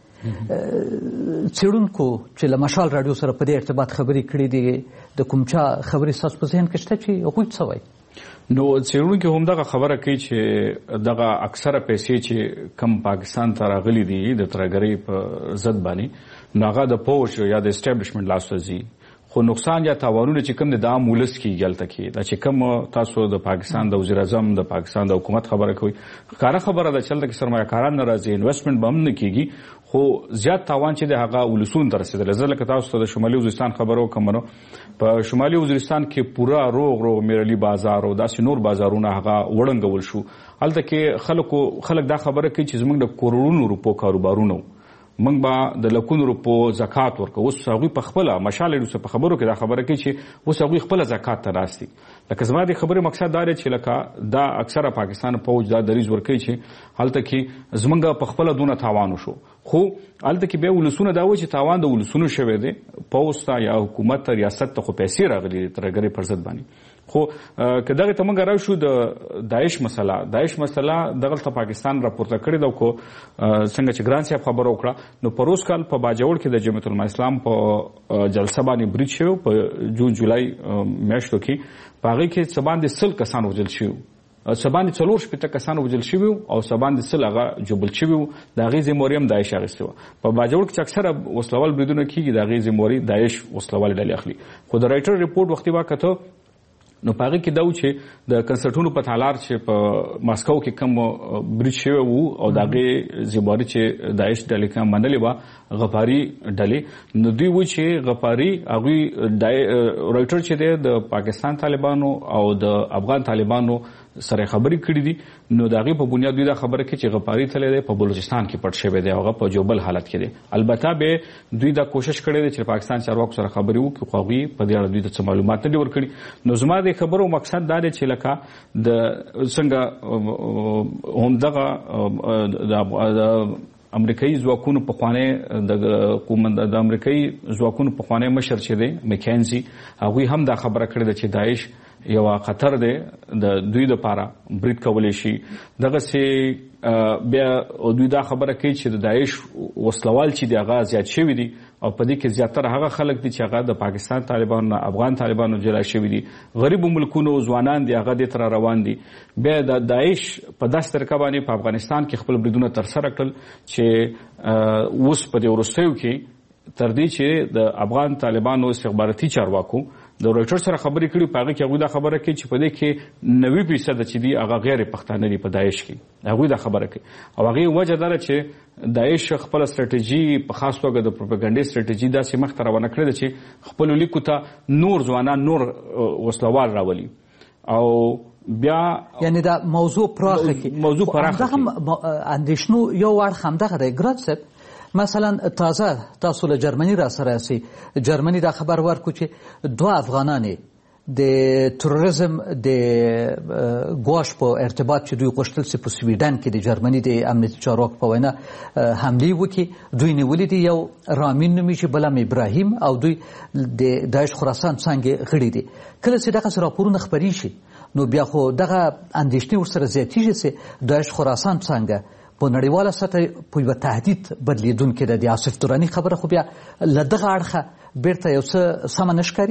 څېړونکو چې له مشال راډیو سره په دې ارتباط خبرې کړي دي، د کوم چا خبرې ستاسو په ذهن کې شته چې هغوی څه وایي؟ نو څېړونکي هم دغه خبره کوي چې دغه اکثره پیسې چې کم پاکستان ته راغلي دي د ترهګرۍ په ضد باندې، نو هغه د پوځ یا د اسټابلیشمنټ لاسته ځي، خو نقصان یا تاوانونه چې کوم د عام ولس کېږي هلته کې دا چې کوم تاسو د پاکستان د وزیر اعظم د پاکستان د حکومت خبره کوئ، ښکاره خبره ده چې هلته کې سرمایه کاران نه راځي، انویسټمنټ به هم نه کېږي، خو زیات تاوان چې د هغه ولسونو ته رسېدلی. زه لکه تاسو ته د شمالي وزیرستان خبره وکړم، نو په شمالي وزیرستان کې پوره روغ روغ میرعلي بازار او داسې نور بازارونه هغه وړنګول شو. هلته کې خلکو خلک دا خبره کوي چې زموږ د کروڑونو روپو کاروبارونه موږ به د لکونو روپو زکات ورکوو. اوس هغوی په خپله مشال روسه په خبرو کې دا خبره کوي چې اوس هغوی خپله زکات ته ناست دي. لکه زما د خبرې مقصد دا دی چې لکه دا اکثره پاکستان پوځ دا دریځ ورکوي چې هلته کې زموږ په خپله دونه تاوان وشو، خو هلته کې بیا ولسونه دا وایي چې تاوان د ولسونو شوی دی، پوځ ته یا حکومت ته ریاست ته خو پیسې راغلي دي ترهګرۍ پر ضد باندې. خو که دغه ته موږ راشو د داعش مسله داعش مسله دغلته پاکستان راپورته کړې ده، خو څنګه چې ګران صاحب خبره وکړه، نو پروس کال په باجوړ کې د جمعیت العلماء اسلام په جلسه باندې برید شوی په جون جولای میاشتو کې، په هغې کې څه باندې سل کسان وژل شوي، څه باندې څلور شپېته کسان وژل شوي او څه باندې سل هغه جوبل شوي وو. د هغې ذمهواري هم داعش اخیستې وه. په باجوړ کې چې اکثره وسلوال بریدونه کېږي د هغې ذمهواري داعش وسلوالې ډلې اخلي. خو د رایټر رپورټ وختي واکته نو په هغې کې دا و چې د کنسرټونو په تالار چې په ماسکو کې کم برید شوی وو او د هغې ذمهواري چې داعش ډلې کوم منلې وه غفاري ډلې، نو دوی وایي چې غفاري هغوی رایټر چې دی د پاکستان طالبانو او د افغان طالبانو سره خبرې کړې دي، نو د هغې په بنیاد دوی دا خبره کوي چې غفاري تللی دی په بلوچستان کې پټ شوی دی او هغه په جوبل حالت کې دی. البته بیا دوی دا کوشش کړی دی چې پاکستان چارواکو سره خبرې وکړي، خو هغوی په دې اړه دوی ته څه معلومات نه دي ورکړي. نو زما د خبرو مقصد دا دی چې لکه د څنګه همدغه د امریکایي ځواکونو پخوانی د امریکایي ځواکونو پخوانی مشر چې دی مکینزي، هغوی هم دا خبره کړې ده چې داعش یو خطر دی د دوی دپاره برید کولی شي. دغسې بیا دوی دا خبره کوي چې د داعش وسلوال چې دی هغه زیات شوي دي او په دې کې زیاتره هغه خلک دي چې هغه د پاکستان طالبانو نه افغان طالبانو جلا شوي دي، غریبو ملکونو ځوانان دي هغه دې ته روان دي. بیا د داعش په داسې طریقه باندې په افغانستان کې خپل بریدونه ترسره کړل چې اوس په دې وروستیو کې تر دې چې د افغان طالبانو استخباراتي چارواکو د رایټر سره خبرې کړي، په هغې کې هغوی دا خبره کوي چې په دې کې نوي فیصده چې دي هغه غیر پښتانه دي په داعش کې، هغوی دا خبره کوي. او هغې وجه دا ده چې داعش خپله سټراتیژي په خاص توګه د پروپاګنډي سټراتیژي داسې مخته روانه کړې ده چې خپلو لیکو ته نور ځوانان نور وسلوال راولي او بیا یعنی دا موضوع پراخه کې موضوع پراخه کې اندېښنو یو اړخ همدغه دی. ګران صاحب مثلا تازه تاسو له جرمني را سره یاستئ، جرمني دا خبر ورکړو چې دوه افغانان د تروریزم د ګواښ په ارتباط چې دوی غوښتل چې په سویډن کې د جرمني د امنیتي چارواکو په وینا حملې وکړي. دوی نیولي دي یو رامین نومیږي، بل هم ابراهیم، او دوی د داعش خراسان څانګې غړي دي. کله چې دغسې راپورونه خپرې شي نو بیا خو دغه اندېښنې ورسره زیاتېږي چې داعش خراسان څانګه په نړیواله سطح په یوه تهدید بدلېدونکې ده. د آصف دراني خبره خو بیا له دغه اړخه بیرته یو څه سمه نه ښکاري.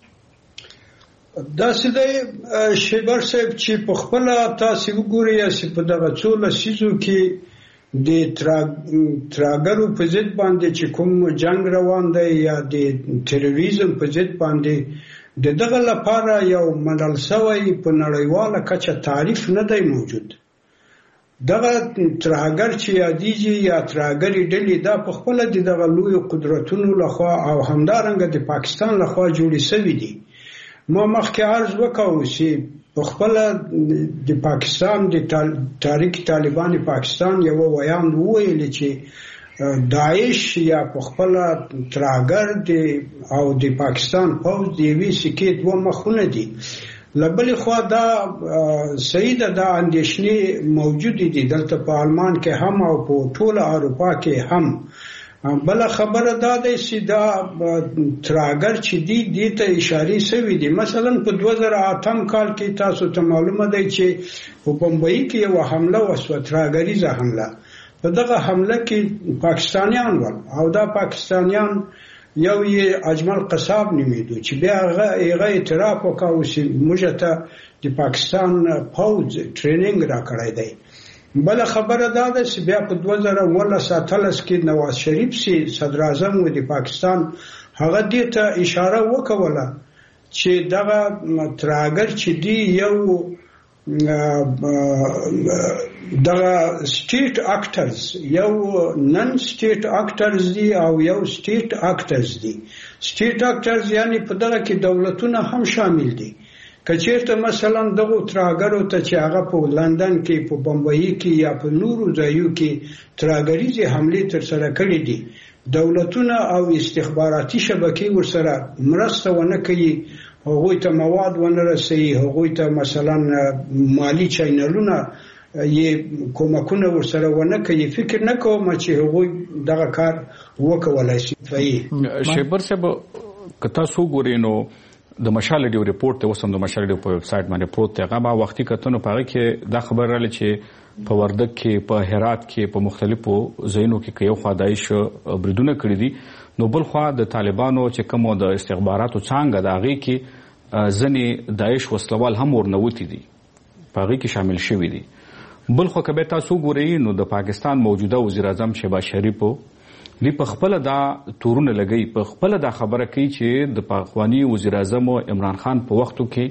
داسې دی شیبر صاحب چې په خپله تاسې وګورئ چې په دغه څو لسیزو کې د ترهګرو په ضد باندې چې کوم جنگ روان دی یا د تروریزم په ضد باندې د دغه لپاره یو منل شوی په نړیواله کچه تعریف نه دی موجود. دغه ترهګر چې یادېږي یا ترهګرې ډلې دا په خپله د دغه لویو قدرتونو لخوا او همدارنګه د پاکستان لخوا جوړې شوي دي. ما مخکې عرض وکړو چې په خپله د پاکستان د تحریک طالبان پاکستان یوه ویان وویلې چې داعش یا په خپله ترهګر او د پاکستان پوځ د یوې سکې دوه مخونه دي. له بلې خوا دا صحیح ده، دا اندېښنې موجودې دي دلته په آلمان کې هم او په ټوله اروپا کې هم. بله خبره دا دی چې دا ترهګر چې دي دې ته اشارې شوي دي. مثلا په دوه زره اتم کال کې تاسو ته معلومه دی چې په بمبئی کې یوه حمله وشوه، ترهګریزه حمله. په دغه حمله کې پاکستانیان ول او دا پاکستانیان یو یې اجمل قصاب نومیدو چې بیا هغه هغه اعتراف وکړو چې موږ ته د پاکستان پوځ ټریننګ راکړی دی. بله خبره دا ده چې بیا په دوه زره اوولس اتلس کې نواز شریف چې صدر اعظم و د پاکستان هغه دې ته اشاره وکوله چې دغه ترهګر چې دی یو دغه سټیټ اکټرز یو نن سټیټ اکټرز دي او یو سټیټ اکټرز دي. سټیټ اکټرز یعنی په دغه کې دولتونه هم شامل دي. که چیرته مثلا دغه ترهګرو ته چې هغه په لندن کې په بمبئی کې یا په نورو ځایو کې ترهګریزې حملې ترسره کړې دي، دولتونه او استخباراتي شبکې ورسره مرسته ونه کوي، هغوی ته مواد ونه رسوي، هغوی ته مثلا مالی چینلونه یې کومکونه ورسره ونه کوي. فکر نه کوم چې هغوی دغه کار وکولای شي. شیبر صاحب که تاسو ګورئ نو د مشال ډیو ریپورت ته وسم د مشال ډیو په ویب سټ باندې پروت دی. هغه ما وختي کتنو پاره کې دا خبر رااله چې په وردګ کې، په هرات کې، په مختلفو ځایونو کې یو خوا داعش بریدونه کړی دي، نو بل خوا د طالبانو چې کوم د استخباراتو څنګه د هغې کې ځینې داعش وسلوال هم ورنوتي دي، په هغې کې شامل شوي دي. بل خوا که بیا تاسو وګورئ نو د پاکستان موجوده وزیر اعظم شهباز شریفو دی په خپله دا تورونه لګوي، په خپله دا خبره کوي چې د پخواني وزیر اعظم عمران خان په وختو کې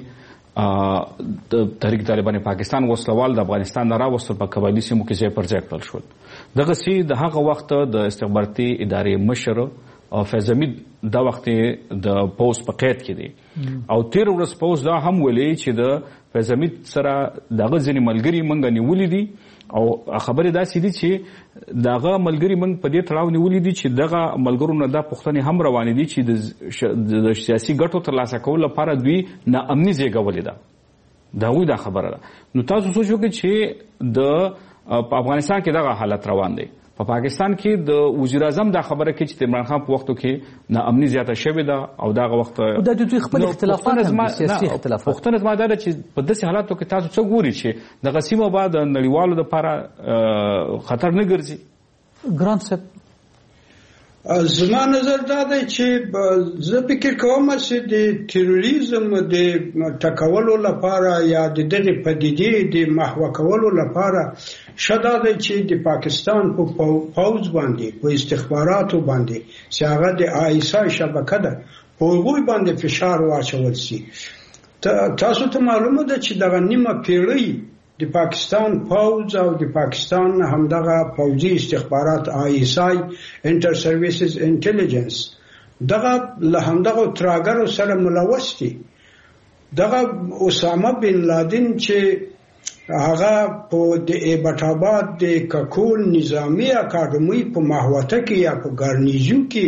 د تحریک طالبان پاکستان وسلوال د افغانستان نه راوستل، په قبایلي سیمو کې ځای پر ځای کړل شول. دغسې د هغه وخت د استخباراتي ادارې مشر فیض حمید دا وخت د پوځ په قید کې دی او تیر ورځ پوځ دا هم ویلي چې د فیض حمید سره دغه ځینې ملګري موږ نیولي دي او خبرې داسې دي چې دغه ملګري موږ په دې تړاو نیولي دي چې دغه ملګرو نه دا پوښتنې هم روانې دي چې د سیاسي ګټو ترلاسه کولو لپاره دوی ناامني زېږولې ده. د هغوی دا خبره ده. نو تاسو سوچ وکړئ چې د په افغانستان کې دغه حالت روان دی. په پاکستان کې د وزیر اعظم دا خبره کوي چې د عمران خان په وختو کې ناامني زیاته شوې ده او دغه وخت د دوی خپل اختلافات هم سیاسي اختلافات. پوښتنه زما دا ده چې په داسې حالاتو کې تاسو څه ګورئ چې دغه سیمه به د نړیوالو دپاره خطر نه ګرځي؟ ګران صاحب زما نظر دا دی چې زه فکر کوم چې د تروریزم د ټکولو لپاره یا د دغه پدیدې د محو کولو لپاره شدا دی چې د پاکستان په پوځ باندې په استخباراتو باندې چې هغه د آیسای شبکه ده په هغوی باندې فشار واچول شي. تاسو ته معلومه ده چې دغه نیمه پیړۍ د پاکستان پوځ او د پاکستان همدغه پوځي استخبارات آی ایس آی انټر سرویسز انټيليجنس دغه له همدغه ترهګرو سره ملوث دي. دغه اسامه بن لادن چې هغه په د ایبټ آباد د ککول نظامی اکاډمي په ماهوته کې یا په ګارنیزیو کې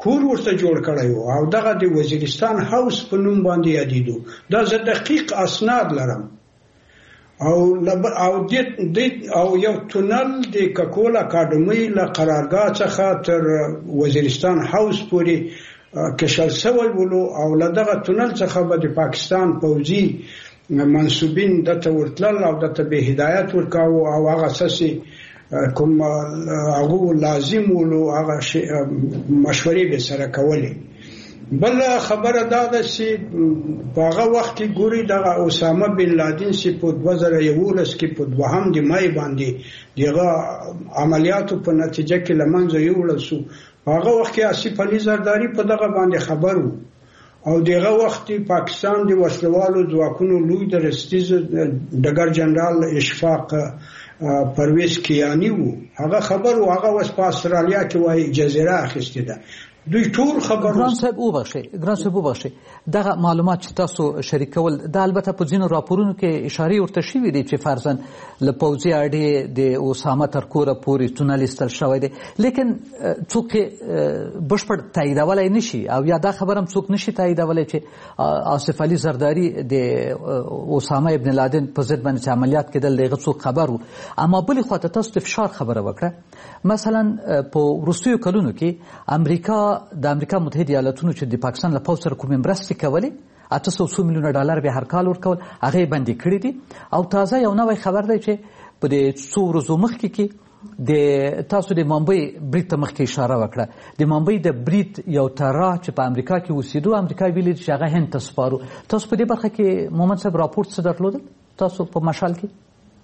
کور ورته جوړ کړی و او دغه د وزیرستان هاوس په نوم باندې یادېدو. دا زه دقیق اسناد لرم. او او د او یو تونل د ککول اکاډمي له قرارګاه څخه تر وزیرستان هاوس پورې کشل سوی ولو او له دغه تونل څخه به د پاکستان پوځي منسوبین دته ورتلل او دته به هدایت ورکاو او هغه اساسي کوم هغه لازم ولو هغه مشورې به سره کولې. بل خبره دا ده چې په هغه وخت کې ګوري دغه اسامه بن لادن چې په دوه زره یولس کې په دوهم د مای باندې دغه عملیاتو په نتیجه کې لمنځه یوړل شو. هغه وخت کې آصف علي زرداری په دغه باندې خبر وو او دغه وخت پاکستان د وسلوالو ځواکونو لوی درستیز ډګر جنرال اشفاق پرویز کیانی وو. هغه خبر وو هغه وس په استرالیا کې وایي جزیره اخیسته ده. دوی ټول خبر ګران صاحب وبخښئ ګران صاحب وبخښئ دغه معلومات چې تاسو شریکول د البته په ځینو راپورونو کې اشاره ورته شوې دي چې فرضاً له پوځي اډې د اسامه تر کوره پورې تونل ایستل شوی دی لیکن څوک بشپړ تاییدولی نشي او یا دا خبر هم څوک نشي تاییدولی چې آصف علي زرداری د اسامه ابن لادن په ضد باندې عملیات کېدل د هغه څوک خبر و. اما بلې خواته تاسو د فشار خبره وکړه. مثلا په وروستیو کلونو کې امریکا د امریکا متحده ایالاتونو چې د پاکستان له پوځ سره کومې مرستې کولې اته سوه څو میلیونه ډالر به هر کال ورکول هغه یې بندي کړي دي. او تازه یو نوی خبر دی چې په دې څو ورځو مخکې کې د تاسو د ممبئی برید ته مخکې اشاره وکړه. د ممبئی د برید یو طرح چې په امریکا کې اوسېدو امریکا ویلي چې هغه هند ته سپارو. تاسو په دې برخه کې مومن صاحب راپورټ څه درلودل تاسو په مشال کې؟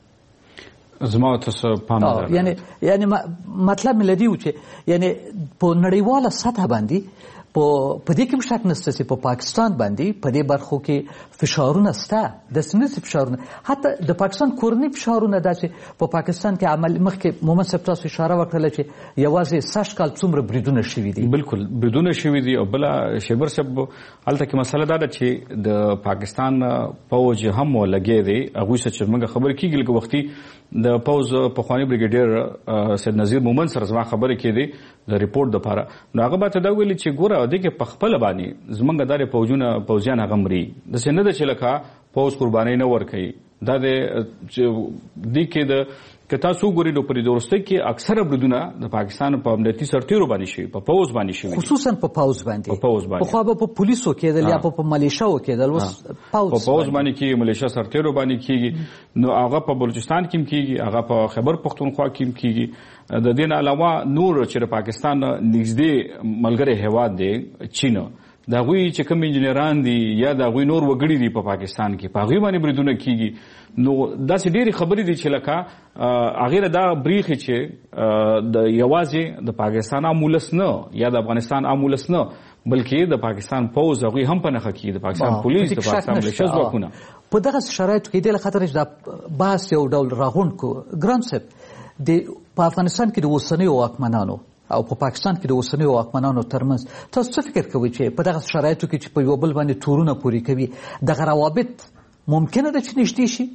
زما تاسو پام لرم. یعنی یعنی مطلب مې لدی و چې یعنی په نړیواله سطح باندې په په دې کې شک نشته چې په پاکستان باندې په دې برخو کې فشارونه شته د سنسي فشارونه حتی د پاکستان کورنی فشارونه دا چې په پاکستان کې عمل مخکې مومن صاحب تاسو اشاره وکړه چې یوازې سږ کال څومره بریدونه شوي دي. بالکل بریدونه شوي دي او بله شیبر صاحب هلته کې مسله دا ده چې د پاکستان پوځ هم لګی دی هغوی څه چې موږ خبرې کېږي لکه وختي د پوځ پخوانی بریګیډیر سید نذیر مومن سره زما خبرې کېدې د ریپورټ دپاره نو هغه به ته دا ویلي چې ګوره دې کې په خپله باندې زموږ دا د پوځونه پوځیان هغه مري داسې نه ده چې لکه پوځ قربانۍ نه ورکوي. دا د دې کې د که تاسو وګورئ نو په دې وروستۍ کې اکثره بریدونه د پاکستان په امنیتي سرتیرو باندې شوي په پوځ باندې شوي خصوصا په پوځ باندې په پوځ باندې پخوا به په پولیسو کېدل یا په ملیشاو کېدل اوس پوځ په پوځ باندې کېږي ملیشا سرتیرو باندې کېږي نو هغه په بلوچستان کې هم کېږي هغه په خیبر پښتونخوا کې هم کېږي. د دې نه علاوه نور چې د پاکستان نږدې ملګری هیواد دی چین د هغوی چې کوم انجینران دي یا د هغوی نور وګړي دي په پاکستان کې په هغوی باندې بریدونه کېږي. نو داسې ډېرې خبرې دي چې لکه هغې له دا بریښي چې د یوازې د پاکستان عام ولس نه یا د افغانستان عام ولس نه بلکې د پاکستان پوځ هغوی هم په نښه کېږي د پاکستان پولیس د پاکستان ملیشه ځواکونه په دغه شرایطو کې دې له خطره چې دا بحث یو ډول راغونډ کړو. ګران صاحب د په افغانستان کې د اوسنیو واکمنانو او په پاکستان کې د اوسنیو واکمنانو ترمنځ تاسو څه فکر کوئ چې په دغه شرایطو کې چې په یو بل باندې تورونه پورې کوي دغه روابط ممکنه ده چې نږدې شي؟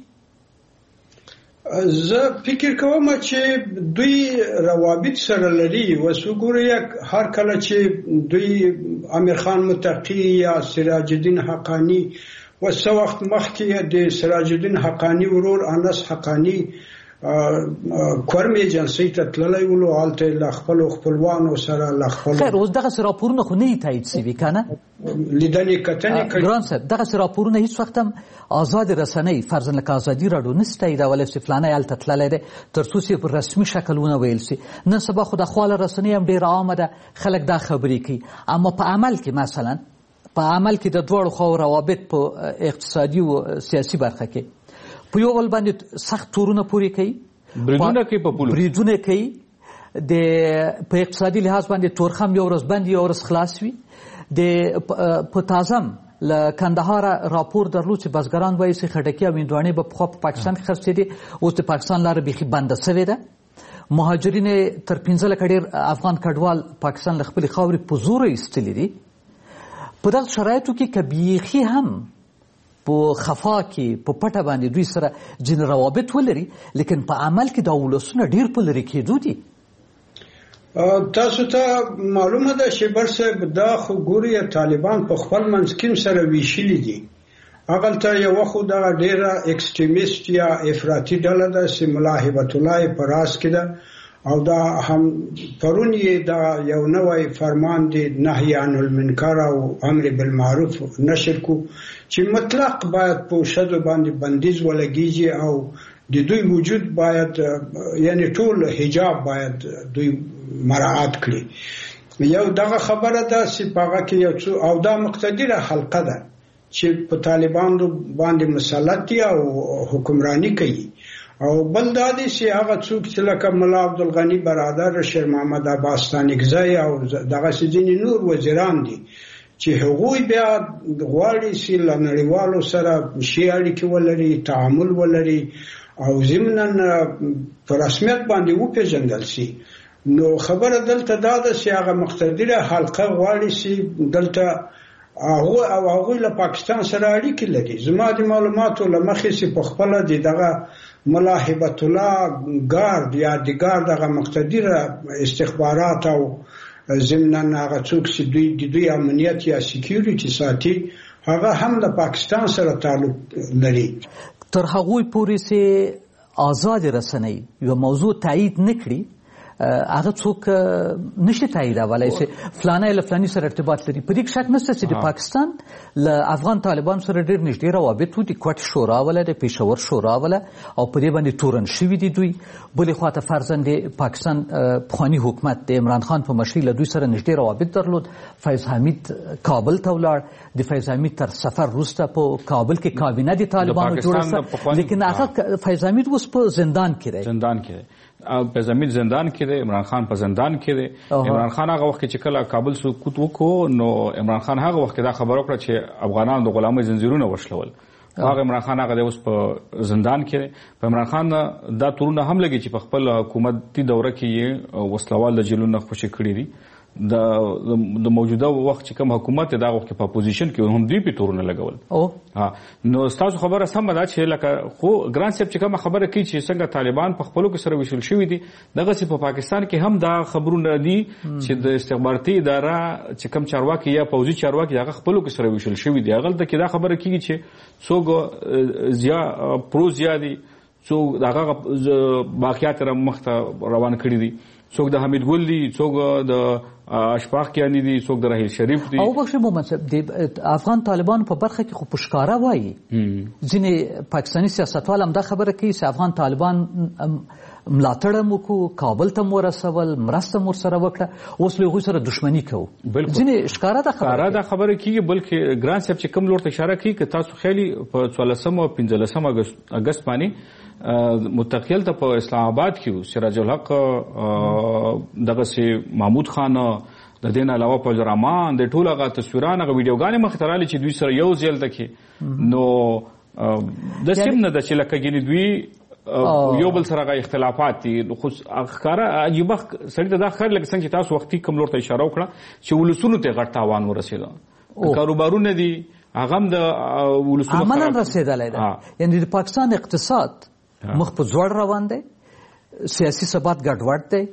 زه فکر کوم چې دوی روابط سره لري. اوس وګورئ هر کله چې دوی امیر خان متقی یا سراج الدین حقانی و څه وخت مخکې د سراج الدین حقانی ورور انس حقانی کورم ایجنسی ته تللی ولو هلته له خپلو خپلوانو سره له خپلو خیر اوس دغسې راپورونه خو نه یې تایید شوي که نه لیدنې کتنې کوي. ګران صاحب دغسې راپورونه هېڅ وخت هم ازادې رسنۍ فرضاً لکه ازادي راډیو نشي تاییدولی چې فلانی هلته تللی دی تر څو چې په رسمي شکل ونه ویل شي. نن سبا خو د خواله رسنۍ هم ډېره عامه ده خلک دا خبرې کوي اما په عمل کې مثلا په عمل کې د دواړو خواو روابط په اقتصادي او سیاسي برخه کې په یو بل باندې سخت تورونه پورې کوي بریدونه کوي په پولو بریدونه کوي د په اقتصادي لحاظ باندې تورخم یو ورځ بند یو ورځ خلاص وي. د په تازم له کندهار راپور درلود چې بزګران وایي چې خټکي او هندواڼې به پخوا په پاکستان کې خرڅېدې اوس د پاکستان لاره بیخي بنده سوې ده. مهاجرین تر پنځه لکه ډېر افغان کډوال پاکستان له خپلې خاورې په زوره ایستلي دي. په دغه شرایطو کې که بیخي هم په خفا کې په پټه باندې دوی سره ځینې روابط ولري لیکن په عمل کې دا ولسونه ډېر په لرې کېدو دي. تاسو ته معلومه ده چې برسه دا خو ګوري طالبان په خپل منځ کې سره ویشلي دي. اغلته یو خو دا ډیره ایکستریمیست یا افراطي ډله ده چې ملا هبت الله پر راس کې ده او دا هم پرون یې دا یو نوی فرمان دی نهی عن المنکر او امر بالمعروف نشر کو چې مطلق باید په شذ باندې بندیز ولګیږي او د دوی وجود باید یعنی ټول حجاب باید دوی مراعات کړي. یو دغه خبره ده چې پاغه کې یو څو او دا مقتدره حلقه ده چې په طالبانو باندې مسلط دي او حکمرانی کوي او بل دا دي چې هغه څوک چې لکه ملا عبدالغنی برادر شیر محمد عباس تانکزی او دغه ځینې نور وزیران دي چې هغوی بیا غواړي چې له نړیوالو سره ښې اړیکې ولري، تعامل ولري او ضمناً په رسمیت باندې وپېژندل شي. نو خبره دلته دا ده چې هغه مقتدره حلقه غواړي چې دلته هغه او هغه له پاکستان سره اړیکې لري. زما د معلوماتو له مخې چې په خپل دغه ملا هبت الله ګارد یا د ګارد هغه مقتدره استخبارات او ضمناً هغه څوک چې دوی د دوی امنیت یا سکیورټي ساتي هغه هم د پاکستان سره تعلق لري. تر هغوی پورې چې آزاد رسنۍ یو موضوع تایید نکړي هغه څوک نشي تاییدولای چې فلانه له فلاني سره ارتباط لري. په دې شک نشته چې د پاکستان له افغان طالبان سره ډېر نږدې روابط وو. د کوټ شورا ولا د پېښور شورا ولا او په دې باندې تورن شوي دي دوی. بلې خواته فرضاً د پاکستان پخواني حکومت د عمران خان په مشرۍ له دوی سره نږدې روابط درلود. فیض حمید کابل ته ولاړ. د فیض حمید تر سفر وروسته په کابل کې کابینه د طالبانو جوړه شوه لیکن هغه فیض حمید اوس په زندان کې دی. زندان کې دی. په زمین زندان کې دی. عمران خان په زندان کې دی. عمران خان هغه وخت چې کله کابل سقوط وکړو نو عمران خان هغه وخت دا خبر وکړه چې افغانان د غلامۍ زنجیرونه وشلول. هغه عمران خان هغه اوس په زندان کې دی. په عمران خان دا تورونه هم لګي چې په خپل حکومتي دوره کې یې وسلوال د جیلونو خوشي کړی دي. د د موجوده وخت چې کوم حکومت دا وخت په اپوزیشن کې هم دوی په تورونه لګول. او ها نو تاسو خبره سم ده چې لکه خو ګران صاحب چې کوم خبره کوي چې څنګه طالبان په خپلو کې سره وشل شوی دي دغه چې په پاکستان کې هم دا خبرونه دي چې د استخباراتي اداره چې کوم چارواکي یا پوځي چارواکي هغه خپلو کې سره وشل شوی دي. هغه ته کې دا خبره کیږي چې څوک زیا پرو زیادي څوک دغه باقیات را مخته روان کړی دي. څوک د حمید ګل دي، څوک د اشفاق کیانی دي، څوک د رحیل شریف دي. او بخښه مو مطلب د افغان طالبانو په برخه کې خو پښکارا وایي ځینې پاکستاني سیاستوال هم دا خبره کوي چې افغان طالبان ملاتړ مو کو کابل ته مو رسول مرسته مو سره وکړه اوس له هغوی سره دښمني کوو. ځینې ښکاره دا خبره دا خبره کیږي. بلکې ګران صاحب چې کوم لور ته اشاره کوي که تاسو خیالي په څوارلسم او پنځلسم اګست باندې متقیل ته په اسلام آباد کې سراج الحق دغه سي محمود خان د دین علاوه په رحمان د ټولو هغه تصویران هغه ویډیوګانې مخ ته راغلي چې دوی سره یو ځل تکي نو د سیم نه د چې لکه ګینې دوی یو بل سره غا اختلافات دي. خو ښکاره عجیبه سړی ته دا خیر لکه څنګه چې تاسو وختي کوم لور ته اشاره وکړه چې ولسونو ته غټ تاوان ورسېده. کاروبارونه دي هغه هم د ولسونو عملاً رسېدلی ده. یعنې د پاکستان اقتصاد مخ په ځوړ روان دی. سیاسي ثبات ګډوډ دی.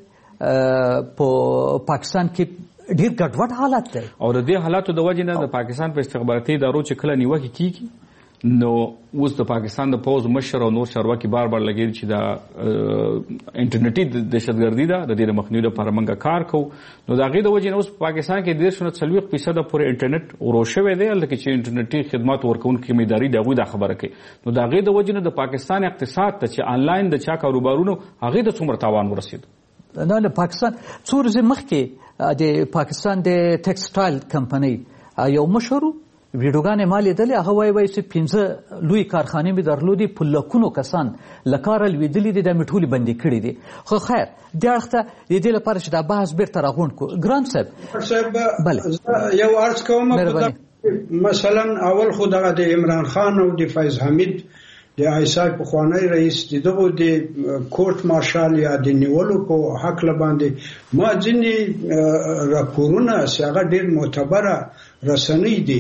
په پاکستان کې ډیر ګډوډ حالت دی او د دې حالاتو د وجې نه د پاکستان په استخباراتي ادارو چې کله نیوکې کیږي نو اوس د پاکستان د پوز مشر او نور چارواکي بار بار لګیږي چې دا انټرنیټي دهشتګردي ده د دې مخنیوي لپاره موږ کار کوو. نو د هغې د وجې نه اوس په پاکستان کې دېرش نه څلوېښت فیصده پورې انټرنیټ ورو شوی دی. هلته چې انټرنیټي خدمات ورکوونکي کومې ادارې دي هغوی دا خبره کوي. نو د هغې د وجې نه د پاکستان اقتصاد ته چې آنلاین د چا کاروبارونو هغې ته څومره تاوان ورسېد. نه د پاکستان څو ورځې مخکې د پاکستان د ټیکسټایل کمپنۍ یو مشر ویډیوګانې ما لیدلې هغه وایي وایي چې پنځه لوی کارخانې مې درلودې په لکونو کسان له کاره لوېدلي دي دا مې ټولې بندې کړي دي. خو خیر دې اړخ ته د دې لپاره چې دا بحث بیرته راغونډ کړو. ګران صاحب بله یو عرض کوم مثلا اول خو دغه د عمران خان او د فیض حمید د آیسای پخوانی رئیس دغه د کورټ مارشال یا د نیولو په حق باندې ما ځینې راپورونه چې هغه ډېر معتبره رسنۍ دي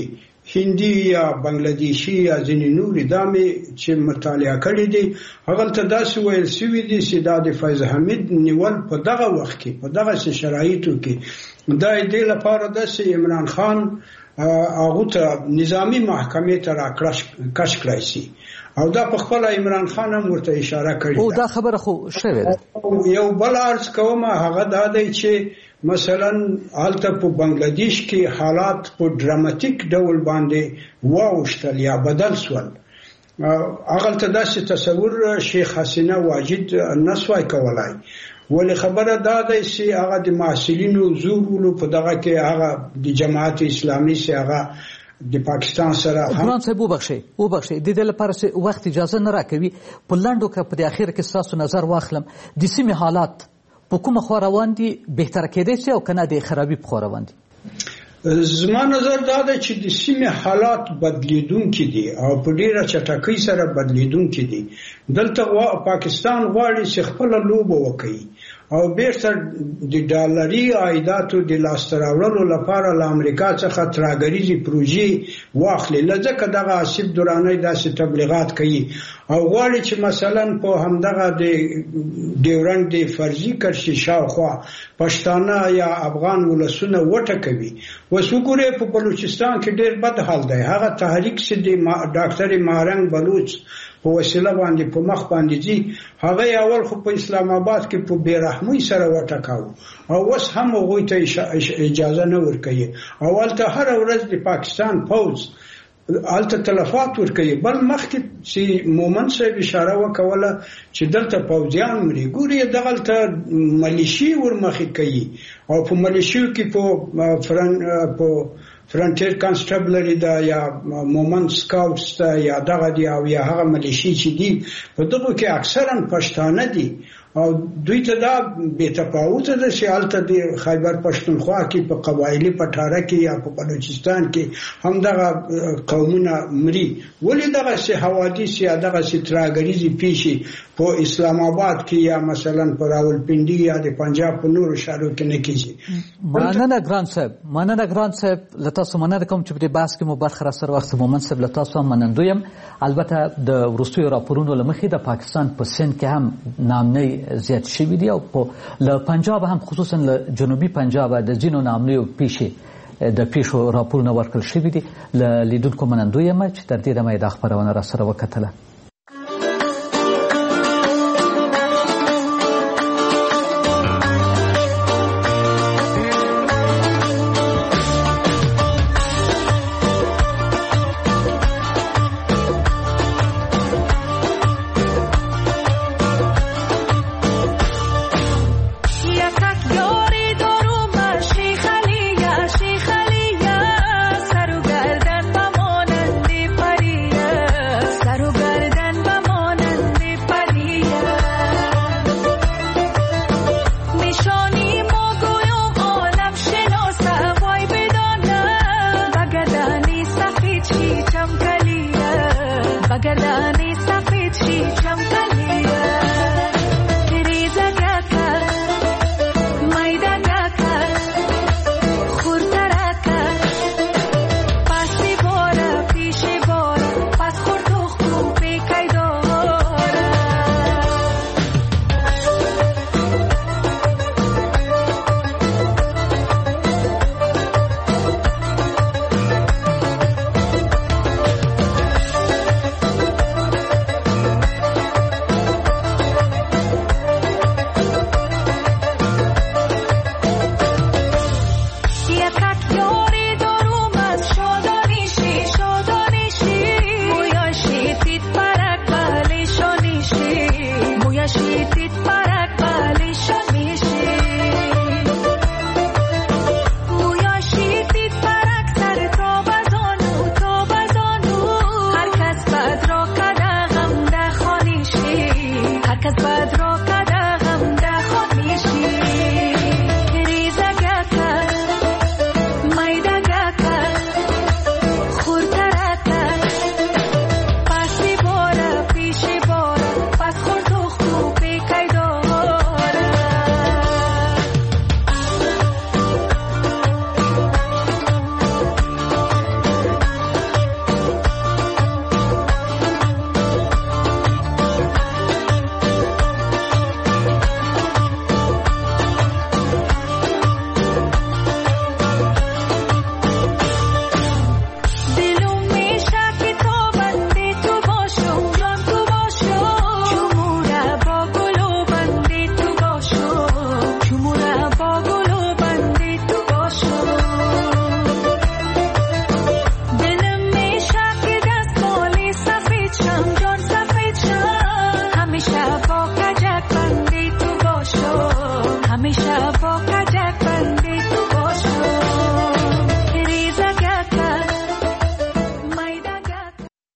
هندي یا بنگلادیشي یا ځینې نورې دا مې چې مطالعه کړي دي هغلته داسې ویل سوي دي چې دا د فیض حمید نیول په دغه وخت کې په دغسې شرایطو کې دا یې دې لپاره ده چې عمران خان هغو ته نظامي محکمې ته راکش کړی شي او دا په خپله عمران خان هم ورته اشاره کړې او دا خبره خو شوې ده. یو بل عرض کوم هغه دا دی چې مثلا هلته په بنگلادیش کې حالات په ډراماتیک ډول باندې واوښتل یا بدل شول. هغلته داسې تصور شیخ حسینه واجد نسوای کولای ولې خبره دا ده چې هغه د محصلینو زور په دغه کې هغه د جماعت اسلامي چې هغه د پاکستان سره ګران صاحب وبخښئ وبخښئ د دې لپاره چې وخت اجازه نه راکوي په لنډو که په د اخر کې ستاسو نظر واخلم د سیمې حالات په کومه خوا روان دي بهتره کېدی شي او که نه د خرابي په خوا روان دي؟ زما نظر دا ده چې د سیمې حالات بدلیدونکي دي او په ډیره چټکۍ سره بدلیدونکي دي. دلته پاکستان غواړي چې خپله لوبه وکړي او بیرته د ډالري عایداتو د لاسته راوړلو لپاره له امریکا څخه ترهګریزې پروژې واخلي. ځکه دغه آصف درانی داسې تبلیغات کوي او غواړي چې مثلا په همدغه د ډیورنډ د فرضي کرښې شاوخوا پښتانه یا افغان ولسونه وټکوي. اوس وګورئ په بلوچستان کې ډېر بد حال دی. هغه تحریک چې د ډاکټر مهرنګ بلوچ په وسیله باندې په مخ باندې ځي هغه اول خو په اسلام آباد کې په بیرحمۍ سره وټکاو او اوس هم هغوی ته اجازه نه ورکوي او هلته هره ورځ د پاکستان پوځ هلته تلفات ورکوي. بل مخکې چې مومن صاحب اشاره وکوله چې دلته پوځیان مري ګوري دغلته ملیشي ورمخې کوي او په ملیشیو کې په فرنټیر کانسټیبلری دا یا مومن سکاوټس دا یا دغه دی او یا هغه ملیشي چې دي په دغه کې اکثرا پښتانه دي او دوی ته دا بې تفاوته ده چې هلته د خیبر پښتونخوا کې په قبایلي پټاره کې یا په بلوچستان کې همدغه قومونه مري. ولې دغسې حوادث یا دغسې ترهګریزې پیښې په اسلام آباد کې یا مثلا په راولپنډي یا د پنجاب په نورو ښارو کې نه کېږي؟ مننه ګران صاحب مننه ګران صاحب له تاسو مننه کوم چې په دې بحث کې مو برخه راسره واخیسته. مومن صاحب له تاسو هم منندوی یم. البته د وروستیو راپورونو له مخې د پاکستان په سند کې هم نامنۍ زیات شوي دي او له پنجاب هم خصوصا له جنوبي پنجاب د ځینو نامنیو پیښې د پیښو راپورونه ورکړل شوي دي. له لیدونکو منندوی یم چې تر دې دمه یې دا خپرونه راسره وکتله. Bagardani